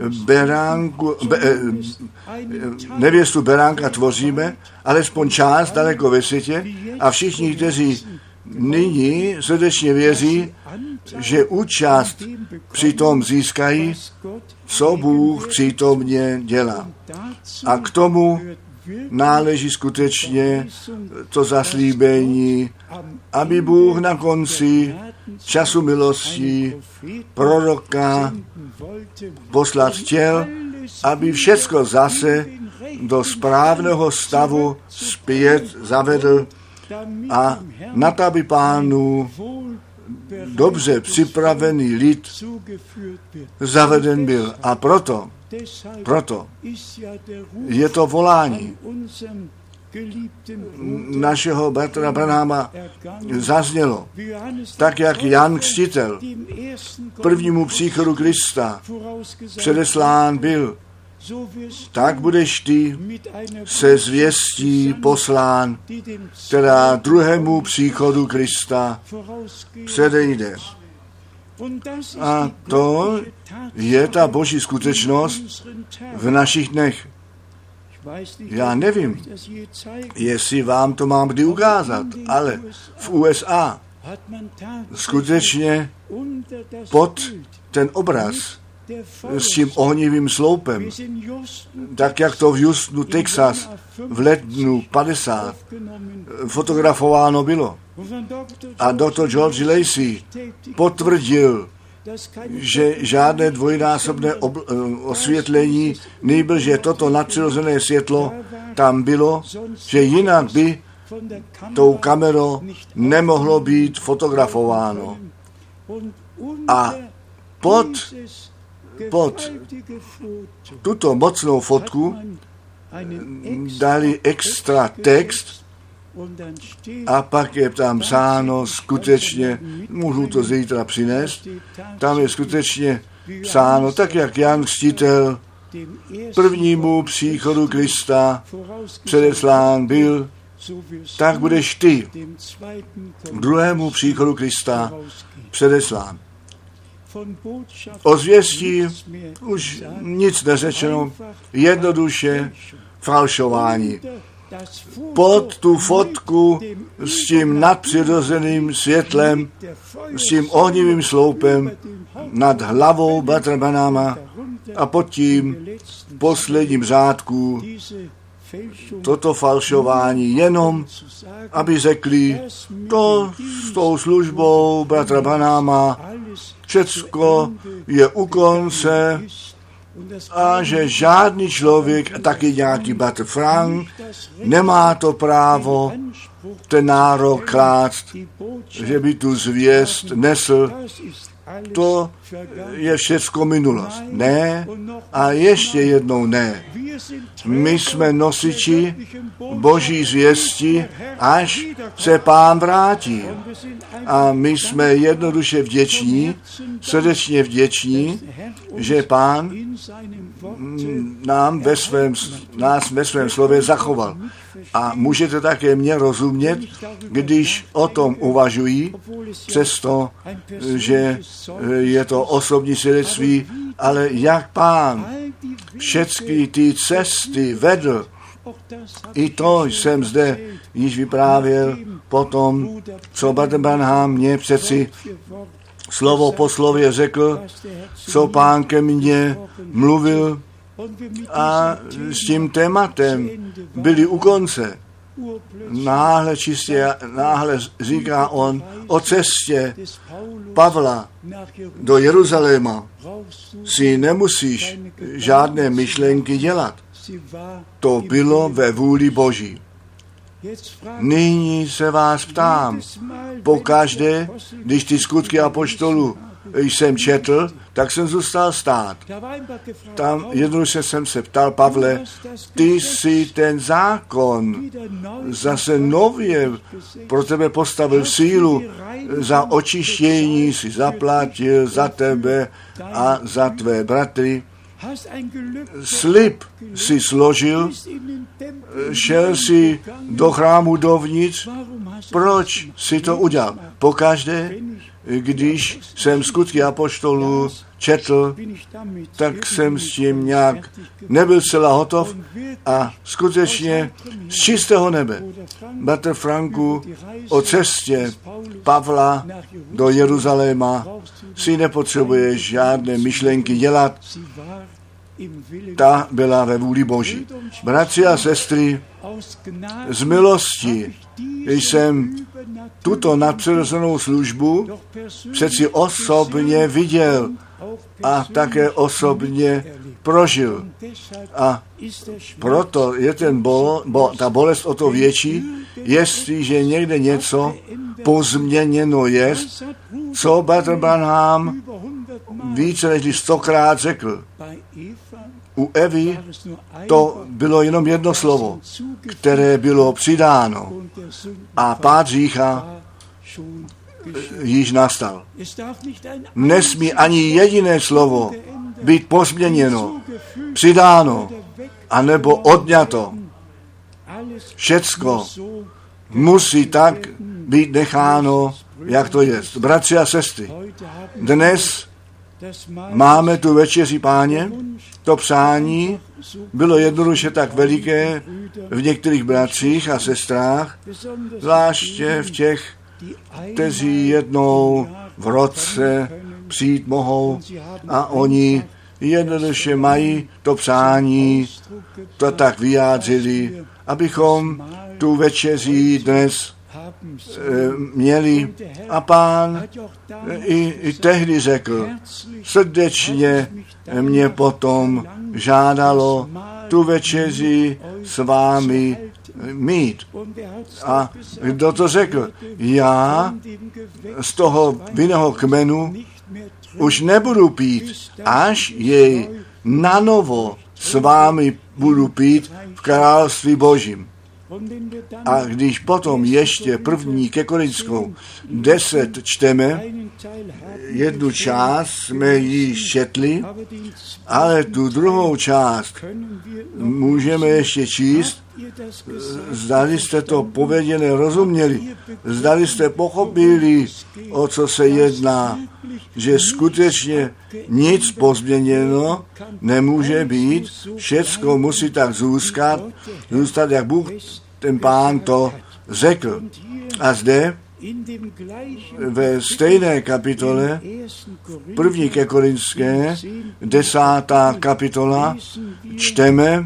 nevěstu beránka tvoříme, alespoň část daleko ve světě a všichni, kteří nyní srdečně věří, že účast přitom získají, co Bůh přítomně dělá. A k tomu náleží skutečně to zaslíbení, aby Bůh na konci času milosti proroka poslat chtěl, aby všecko zase do správného stavu zpět zavedl a na to, aby Pánu dobře připravený lid zaveden byl. A proto je to volání našeho bratra Branhama zaznělo, tak jak Jan Křtitel prvnímu příchodu Krista předeslán byl, tak budeš ty se zvěstí poslán, která druhému příchodu Krista předejde. A to je ta boží skutečnost v našich dnech. Já nevím, jestli vám to mám kdy ukázat, ale v USA skutečně pod ten obraz s tím ohnivým sloupem, tak jak to v Houstonu, Texas v lednu 50 fotografováno bylo. A doktor George Lacey potvrdil, že žádné dvojnásobné osvětlení, nejbrže toto nadpřirozené světlo tam bylo, že jinak by tou kamerou nemohlo být fotografováno. A pod tuto mocnou fotku dali extra text a pak je tam psáno skutečně, můžu to zítra přinést, tam je skutečně psáno, tak jak Jan Křtitel prvnímu příchodu Krista předeslán byl, tak budeš ty druhému příchodu Krista předeslán. O zvěstí už nic neřečeno, jednoduše falšování. Pod tu fotku s tím nadpřirozeným světlem, s tím ohnivým sloupem nad hlavou bratra Branhama a pod tím v posledním řádku toto falšování jenom, aby řekli, to s tou službou bratra Branhama všecko je u konce a že žádný člověk, taky nějaký bratr Frank, nemá to právo ten nárok klást, že by tu zvěst nesl. To je všecko minulost. Ne a ještě jednou ne. My jsme nosiči boží zvěsti, až se Pán vrátí. A my jsme jednoduše srdečně vděční, že Pán nás ve svém slově zachoval. A můžete také mě rozumět, když o tom uvažují, přesto, že je to osobní svědectví, ale jak Pán všechny ty cesty vedl, i to jsem zde již vyprávěl potom, co bratr Branham mě přeci slovo po slově řekl, co Pán ke mně mluvil a s tím tématem byli u konce. Náhle říká on o cestě Pavla do Jeruzaléma. Si nemusíš žádné myšlenky dělat. To bylo ve vůli Boží. Nyní se vás ptám, pokaždé, když ty skutky apoštolů jsem četl, tak jsem zůstal stát. Tam jednoduše jsem se ptal, Pavle, ty jsi ten zákon zase nově pro tebe postavil sílu, za očištění si zaplatil za tebe a za tvé bratry. Slib si složil, šel jsi do chrámu dovnitř, proč si to udělal? Pokaždé, když jsem Skutky apoštolů četl, tak jsem s tím nějak nebyl celá hotov a skutečně z čistého nebe. Bratr Franku, o cestě Pavla do Jeruzaléma si nepotřebuješ žádné myšlenky dělat, ta byla ve vůli Boží. Bratři a sestry, z milosti jsem tuto nadpřirozenou službu přeci osobně viděl a také osobně prožil. A proto je ta bolest o to větší, jestliže někde něco pozměněno je, co Bratr Branham více než 100krát řekl. U Evy to bylo jenom jedno slovo, které bylo přidáno a pád hřícha již nastal. Nesmí ani jediné slovo být pozměněno, přidáno, anebo odňato. Všecko musí tak být necháno, jak to je. Bratři a sestry, dnes máme tu večeři Páně, to přání bylo jednoduše tak veliké v některých bratřích a sestrách, zvláště v těch, kteří jednou v roce přijít mohou a oni jednoduše mají to přání, to tak vyjádřili, abychom tu večeři dnes měli. A Pán i tehdy řekl, srdečně mě potom žádalo tu večeři s vámi mít. A kdo to řekl? Já z toho vinného kmenu už nebudu pít, až jej nanovo s vámi budu pít v království Božím. A když potom ještě první ke Korintskou 10 čteme, jednu část jsme již četli, ale tu druhou část můžeme ještě číst. Zdali jste to pověděné rozuměli, zdali jste pochopili, o co se jedná, že skutečně nic pozměněno nemůže být, všecko musí tak zůstat, jak Bůh, ten Pán to řekl. A zde ve stejné kapitole, první ke Korinské, 10. kapitola, čteme,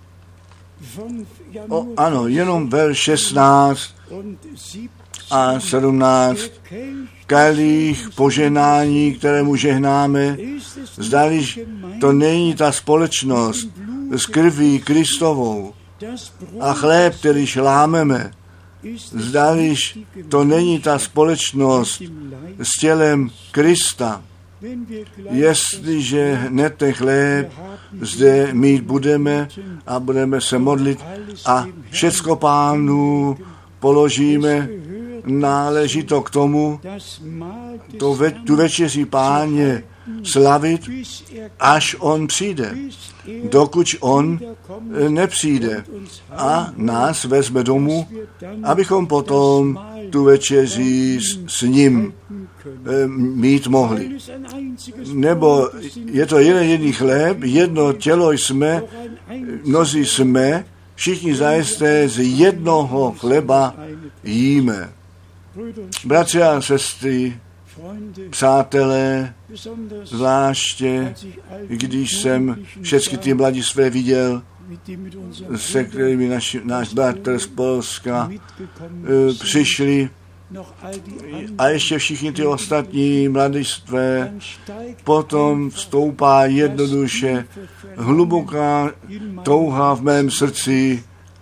jenom verš 16 a 17, kalich poženání, kterému žehnáme, zdališ to není ta společnost s krví Kristovou a chléb, kterýž lámeme, zdališ to není ta společnost s tělem Krista. Jestliže hned ten chléb zde mít budeme a budeme se modlit a všecko Pánu položíme, náleží to k tomu, tu večeři Páně slavit, až on přijde. Dokud on nepřijde a nás vezme domů, abychom potom tu večeři s ním mít mohli. Nebo je to jeden jediný chléb, jedno tělo jsme, mnozí jsme, všichni zajisté z jednoho chleba jíme. Bratři a sestry, přátelé, zvláště když jsem všechny ty mladistvé viděl, se kterými náš bratr z Polska přišli, a ještě všichni ty ostatní mladistvé, potom vstoupá jednoduše hluboká touha v mém srdci,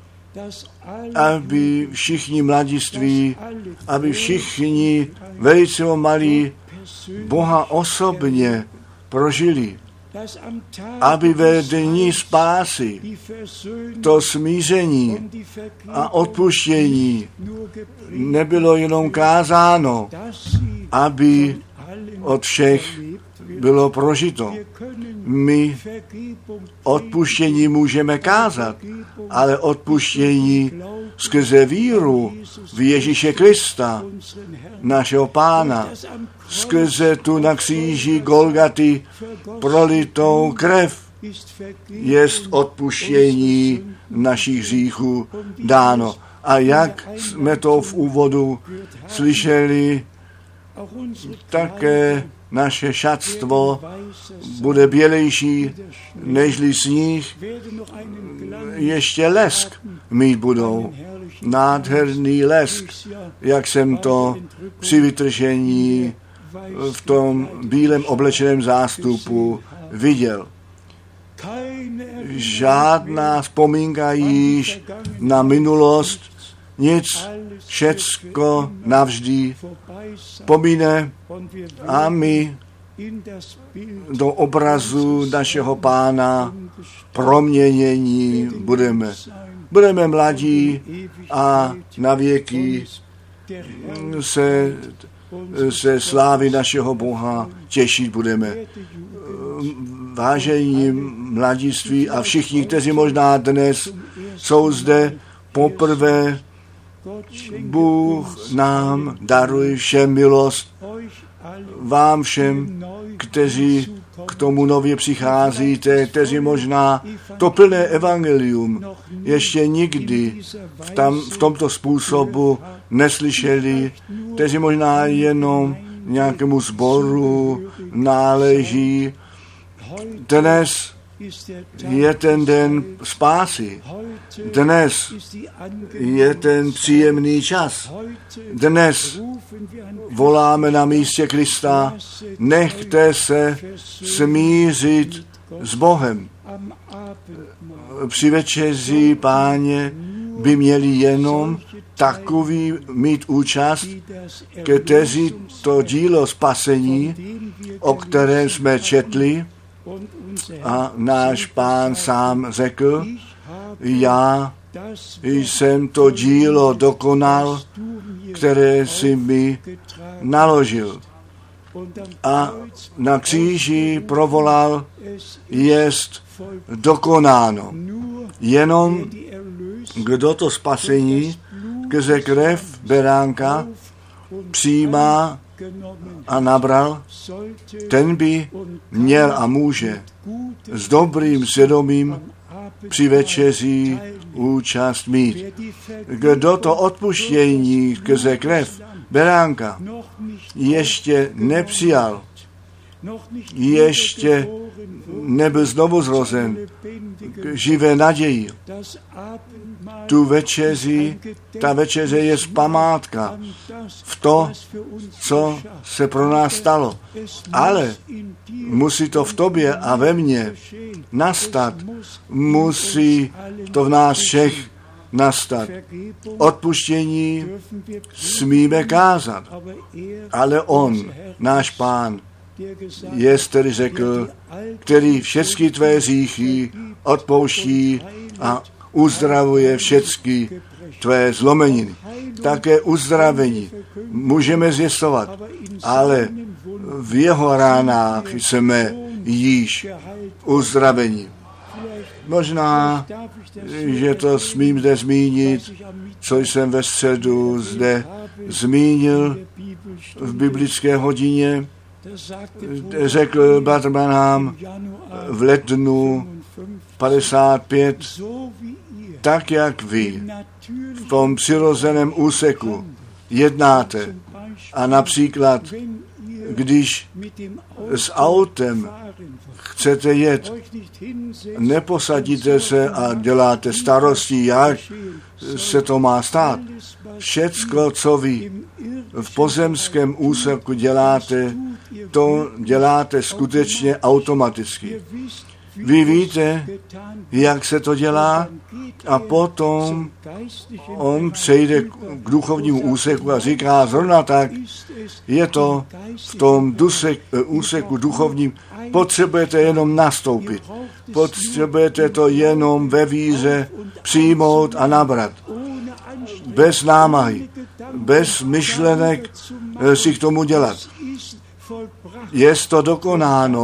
aby všichni mladiství, aby všichni velice malí Boha osobně prožili, aby ve dni spásy to smíření a odpuštění nebylo jenom kázáno, aby od všech bylo prožito. My odpuštění můžeme kázat, ale odpuštění skrze víru v Ježíše Krista, našeho Pána, skrze tu na kříži Golgaty prolitou krev, jest odpuštění našich hříchů dáno. A jak jsme to v úvodu slyšeli, také naše šatstvo bude bělejší nežli sníh, ještě lesk mít budou. Nádherný lesk, jak jsem to při vytržení v tom bílém oblečeném zástupu viděl. Žádná vzpomínka již na minulost, nic, všecko navždy pomine a my do obrazu našeho Pána proměnění budeme. Budeme mladí a na věky se slávy našeho Boha těšit budeme. Vážení mladiství a všichni, kteří možná dnes jsou zde poprvé, Bůh nám daruje všem milost, vám všem, kteří k tomu nově přicházíte, kteří možná to plné evangelium ještě nikdy v tomto způsobu neslyšeli, kteří možná jenom nějakému sboru náleží. Dnes je ten den spásy. Dnes je ten příjemný čas. Dnes voláme na místě Krista, nechte se smířit s Bohem. Při večeři, Páně, by měli jenom takový mít účast, kteří to dílo spasení, o kterém jsme četli, a náš Pán sám řekl, já jsem to dílo dokonal, které si mi naložil. A na kříži provolal, jest dokonáno. Jenom kdo to spasení skrze krev beránka přijímá a nabral, ten by měl a může s dobrým svědomím při večeři účast mít. Kdo to odpuštění skrze krev beránka ještě nepřijal, ještě nebyl znovu zrozen k živé naději. Ta večeře je památka v to, co se pro nás stalo. Ale musí to v tobě a ve mně nastat. Musí to v nás všech nastat. Odpuštění smíme kázat, ale on, náš Pán, jest tedy řekl, který všechny tvé hříchy odpouští a uzdravuje všechny tvé zlomeniny. Také uzdravení můžeme zjistovat, ale v jeho ránách jsme již uzdravení. Možná, že to smím zde zmínit, co jsem ve středu zde zmínil v biblické hodině. Řekl Bratr Branham v lednu 55, tak jak vy v tom přirozeném úseku jednáte a například, když s autem chcete jet, neposadíte se a děláte starosti, jak se to má stát. Všecko, co vy v pozemském úseku děláte, to děláte skutečně automaticky. Vy víte, jak se to dělá, a potom on přejde k duchovnímu úseku a říká, zrovna tak je to v tom úseku duchovním, potřebujete jenom nastoupit. Potřebujete to jenom ve víře přijmout a nabrat. Bez námahy, bez myšlenek si k tomu dělat. Je to dokonáno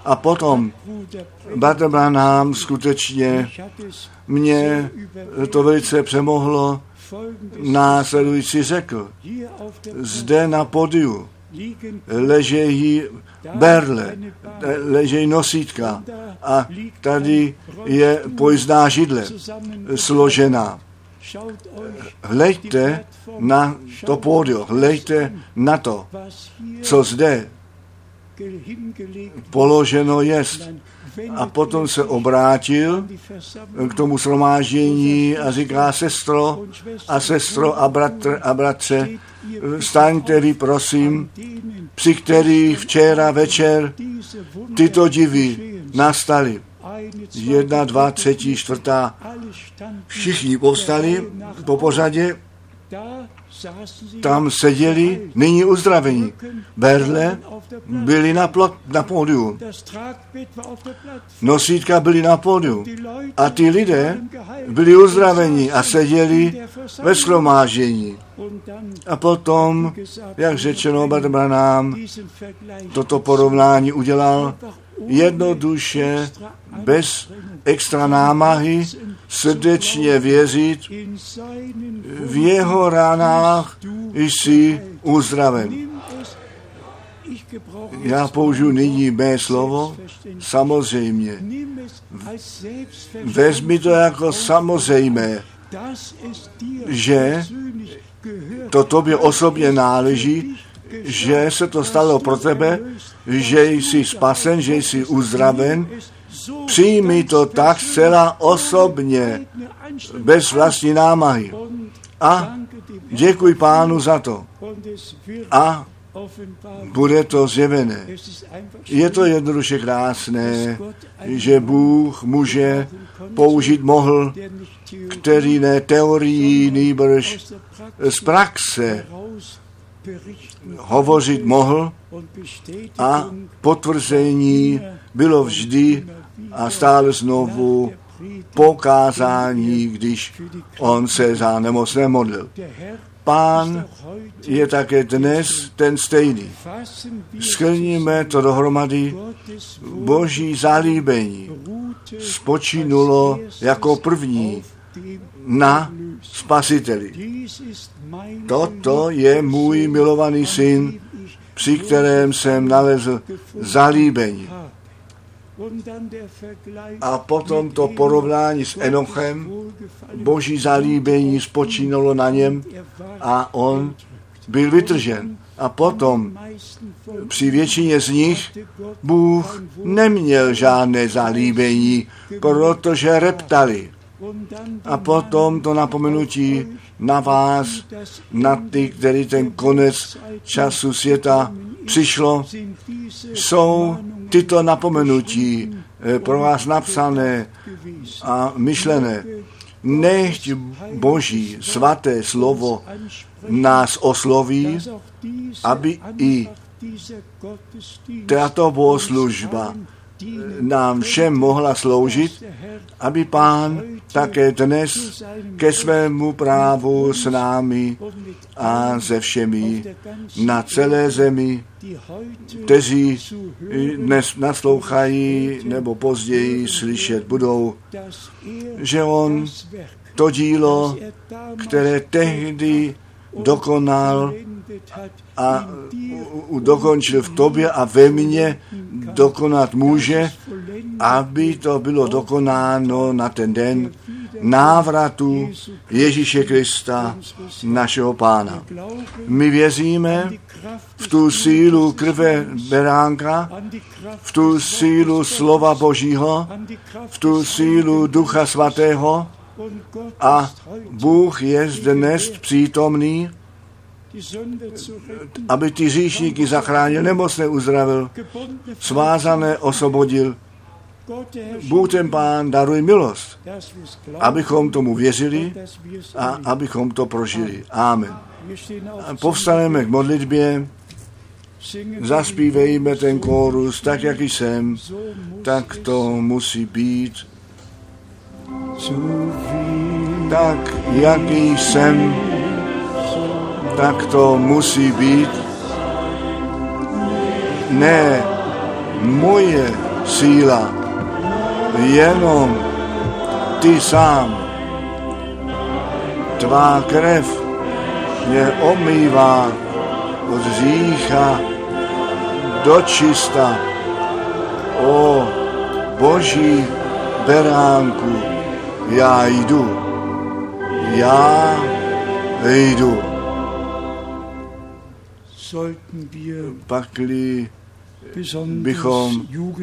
A potom Bratr Branham skutečně mě to velice přemohlo, následující řekl. Zde na pódiu ležejí berle, ležejí nosítka a tady je pojízdná židle složená. Hleďte na to pódium, hleďte na to, co zde položeno jest. A potom se obrátil k tomu shromáždění a říká, sestro a bratře, staňte vy, prosím, při kterých včera večer tyto divy nastaly. 1, 2, 3, 4. Všichni povstali po pořadě, tam seděli, nyní uzdravení. Berle byli na pódiu. Nosítka byli na pódiu. A ty lidé byli uzdraveni a seděli ve shromáždění. A potom, jak řečeno, Bratr Branham toto porovnání udělal jednoduše, bez extra námahy, srdečně věřit, v jeho ránách jsi uzdraven. Já použiju nyní mé slovo, samozřejmě. Vezmi to jako samozřejmé, že to tobě osobně náleží, že se to stalo pro tebe, že jsi spasen, že jsi uzdraven. Přijmi to tak zcela osobně, bez vlastní námahy. A děkuj Pánu za to. A bude to zjevené. Je to jednoduše krásné, že Bůh může použít mohl, který ne teorií, nýbrž z praxe hovořit mohl a potvrzení bylo vždy a stále znovu pokázání, když on se za nemocné modlil. Pán je také dnes ten stejný. Shrníme to dohromady. Boží zalíbení spočinulo jako první na Spasiteli. Toto je můj milovaný syn, při kterém jsem nalezl zalíbení. A potom to porovnání s Enochem, Boží zalíbení spočínalo na něm a on byl vytržen. A potom při většině z nich Bůh neměl žádné zalíbení, protože reptali. A potom to napomenutí na vás, na ty, který ten konec času světa přišlo, jsou tyto napomenutí pro vás napsané a myšlené. Nechť Boží svaté slovo nás osloví, aby i tato bohoslužba nám všem mohla sloužit, aby Pán také dnes ke svému právu s námi a se všemi na celé zemi, kteří dnes naslouchají nebo později slyšet budou, že on to dílo, které tehdy dokonal a dokončil v tobě a ve mně dokonat může, aby to bylo dokonáno na ten den návratu Ježíše Krista, našeho Pána. My věříme v tu sílu krve beránka, v tu sílu slova Božího, v tu sílu Ducha Svatého a Bůh je dnes přítomný, aby ty hříšníky zachránil, nemocné uzdravil, svázané osvobodil. Bůh ten Pán daruj milost, abychom tomu věřili a abychom to prožili. Amen. Povstaneme k modlitbě, zaspívejme ten kórus, tak jak jsem, tak to musí být. Tak jaký jsem, tak to musí být. Ne moje síla, jenom ty sám. Tvá krev mě omývá od hřícha do čista. O Boží beránku, já jdu. Pakli bychom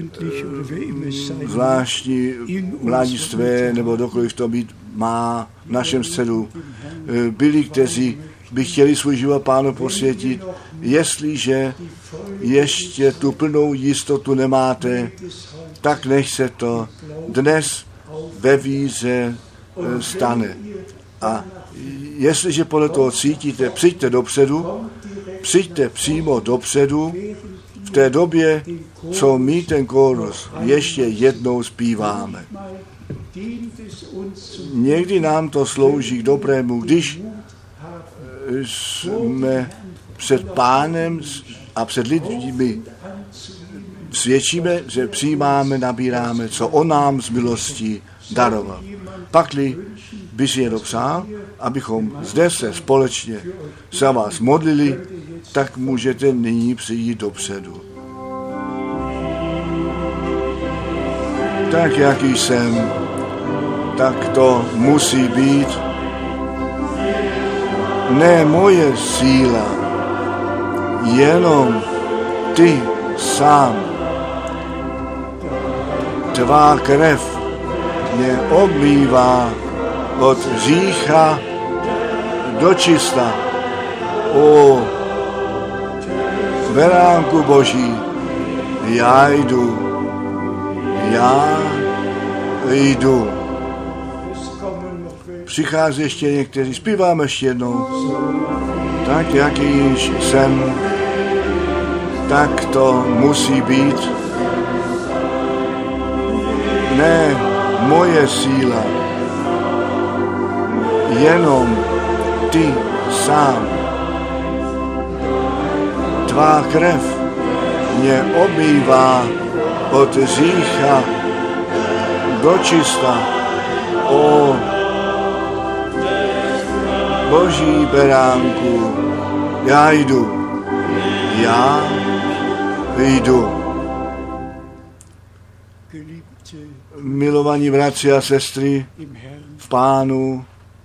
zvláštní mladistvé, nebo dokoliv to být má v našem středu, byli, kteří by chtěli svůj život Pánu posvětit, jestliže ještě tu plnou jistotu nemáte, tak nech se to dnes ve víře stane. A jestliže podle toho cítíte, přijďte dopředu, přijďte přímo dopředu, v té době, co my ten kórus ještě jednou zpíváme. Někdy nám to slouží k dobrému, když jsme před Pánem a před lidmi svědčíme, že přijímáme, nabíráme, co on nám z milostí daroval. Pakli by si je dopřál, abychom zde se společně za vás modlili, tak můžete nyní přijít dopředu. Tak, jaký jsem, tak to musí být. Ne moje síla, jenom ty sám. Tvá krev mě obmývá od hřícha do čista. O beránku Boží, já jdu. Přichází ještě někteří, zpíváme ještě jednou. Tak, jaký jsem, tak to musí být. Ne moje síla, jenom ty sám. Tvá krev mě obmývá od hřícha do čista. O Boží beránku, já jdu. Milovaní bratři a sestry v Pánu,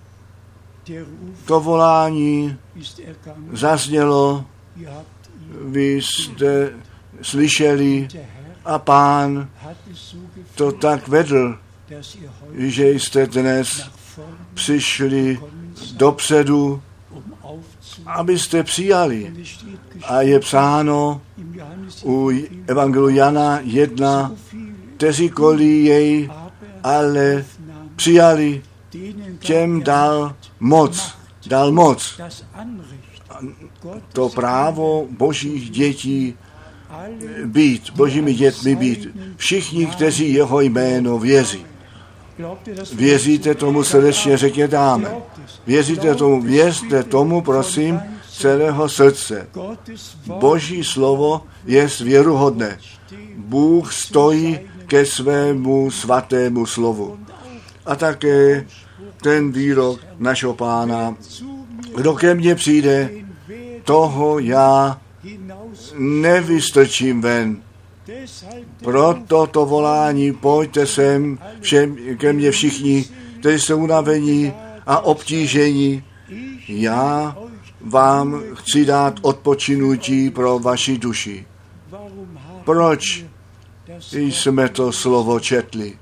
to volání zaznělo, vy jste slyšeli a Pán to tak vedl, že jste dnes přišli dopředu, abyste přijali. A je psáno u Evangelu Jana 1, kteří kolí jej, ale přijali, těm dal moc. To právo Božích dětí být, Božími dětmi být. Všichni, kteří jeho jméno věří. Věříte tomu, srdečně řekněte amen. Věříte tomu, věřte tomu, prosím, celého srdce. Boží slovo je věruhodné. Bůh stojí ke svému svatému slovu. A také ten výrok našeho Pána, kdo ke mně přijde, toho já nevystrčím ven. Proto to volání, pojďte sem ke mně všichni, kteří jsou unavení a obtížení. Já vám chci dát odpočinutí pro vaši duši. Proč jsme to slovo četli?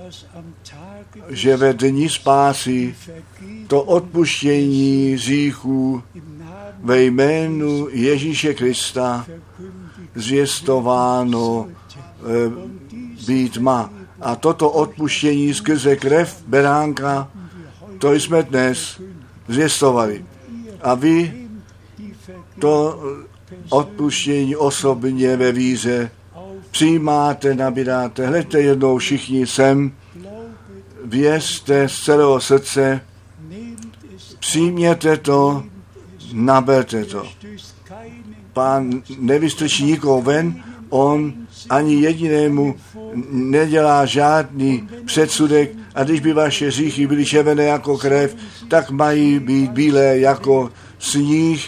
Že ve dni spásy to odpuštění hříchů ve jménu Ježíše Krista zvěstováno být má. A toto odpuštění skrze krev beránka, to jsme dnes zvěstovali. A vy to odpuštění osobně ve víře přijímáte, nabíráte. Hleďte jednou všichni sem, věřte z celého srdce, přijměte to, naberte to. Pán nevystrčí nikoho ven, on ani jedinému nedělá žádný předsudek a když by vaše hříchy byly červené jako krev, tak mají být bílé jako sníh.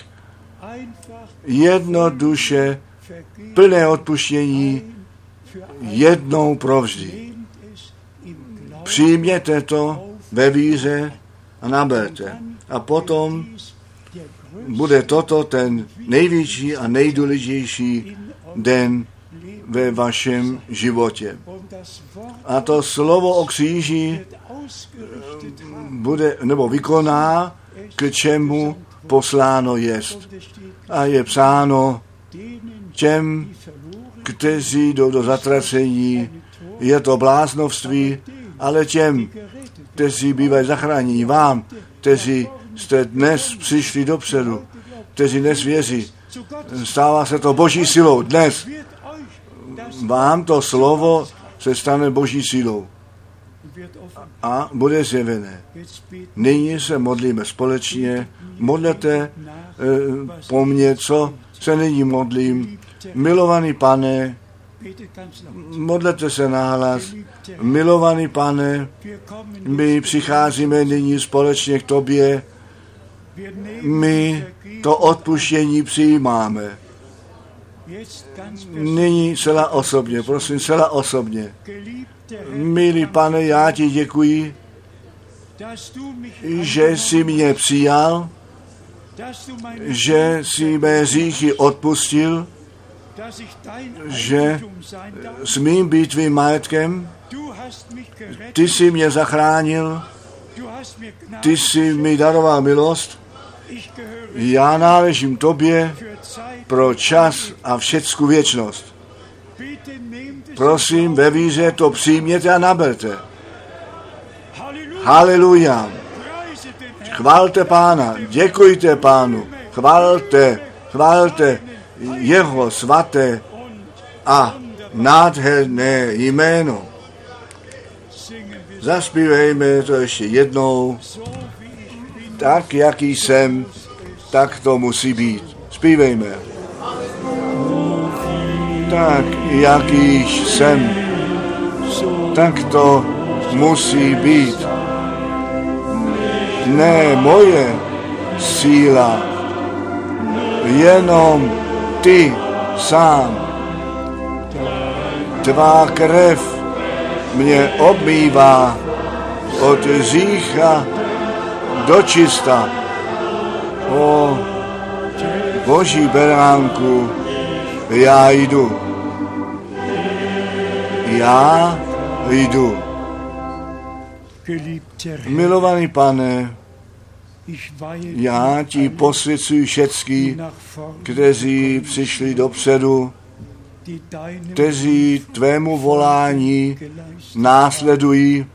Jednoduše plné odpuštění jednou provždy. Přijměte to ve víře a naberte. A potom bude toto ten největší a nejdůležitější den ve vašem životě. A to slovo o kříži bude, nebo vykoná, k čemu posláno jest. A je psáno těm, kteří jdou do zatracení, je to bláznovství, ale těm, kteří bývají zachráněni, vám, kteří jste dnes přišli dopředu, kteří dnes věří, stává se to boží silou. Dnes vám to slovo se stane boží silou a bude zjevené. Nyní se modlíme společně. Modlete po mně, co se nyní modlím. Milovaný Pane, modlete se nahlas. Milovaný Pane, my přicházíme nyní společně k tobě. My to odpuštění přijímáme. Nyní celá osobně, prosím, celá osobně. Milý Pane, já ti děkuji, že jsi mě přijal, že jsi mé hříchy odpustil, že smím být tvým majetkem, ty jsi mě zachránil, ty jsi mi daroval milost, já náležím tobě pro čas a všecku věčnost. Prosím, ve víře to přijměte a naberte. Haleluja. Chvalte Pána, děkujte Pánu, chvalte jeho svaté a nádherné jméno. Zaspívejme to ještě jednou. Tak, jaký jsem, tak to musí být. Zpívejme. Tak, jaký jsem, tak to musí být. Ne moje síla, jenom ty sám. Tvá krev mě obmývá od hřícha do čista. O Boží beránku, já jdu. Milovaný Pane, já ti posvěcuji všecky, kteří přišli dopředu, kteří tvému volání následují.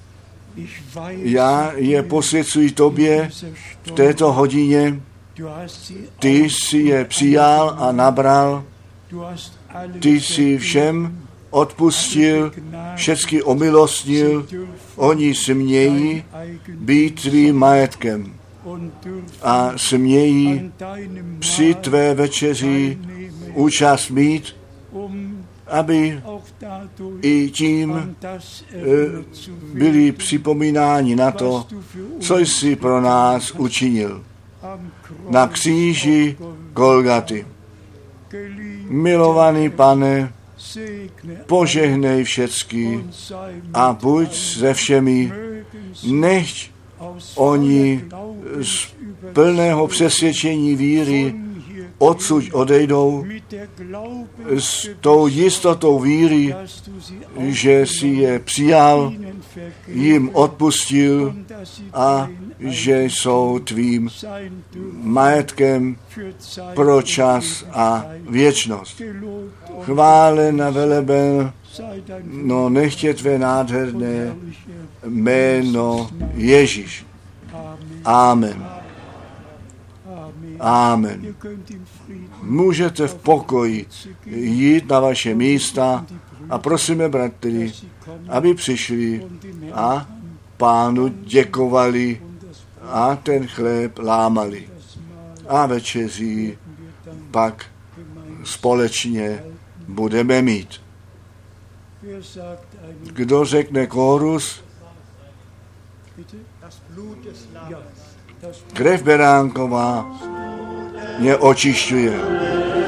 Já je posvěcuji tobě v této hodině. Ty jsi je přijal a nabral. Ty jsi všem odpustil, všecky omilostnil. Oni smějí být tvým majetkem a smějí při tvé večeři účast mít, aby i tím byli připomínáni na to, co jsi pro nás učinil na kříži Golgaty. Milovaný Pane, požehnej všecky a buď se všemi, nechť oni z plného přesvědčení víry odsud odejdou s tou jistotou víry, že si je přijal, jim odpustil a že jsou tvým majetkem pro čas a věčnost. Chválen a veleben, no nechtě tvé nádherné jméno Ježíš. Amen. Amen. Můžete v pokoji jít na vaše místa a prosíme, bratry, aby přišli a Pánu děkovali a ten chléb lámali. A večeří pak společně budeme mít. Kdo řekne kórus? Krev beránková mě očišťuje.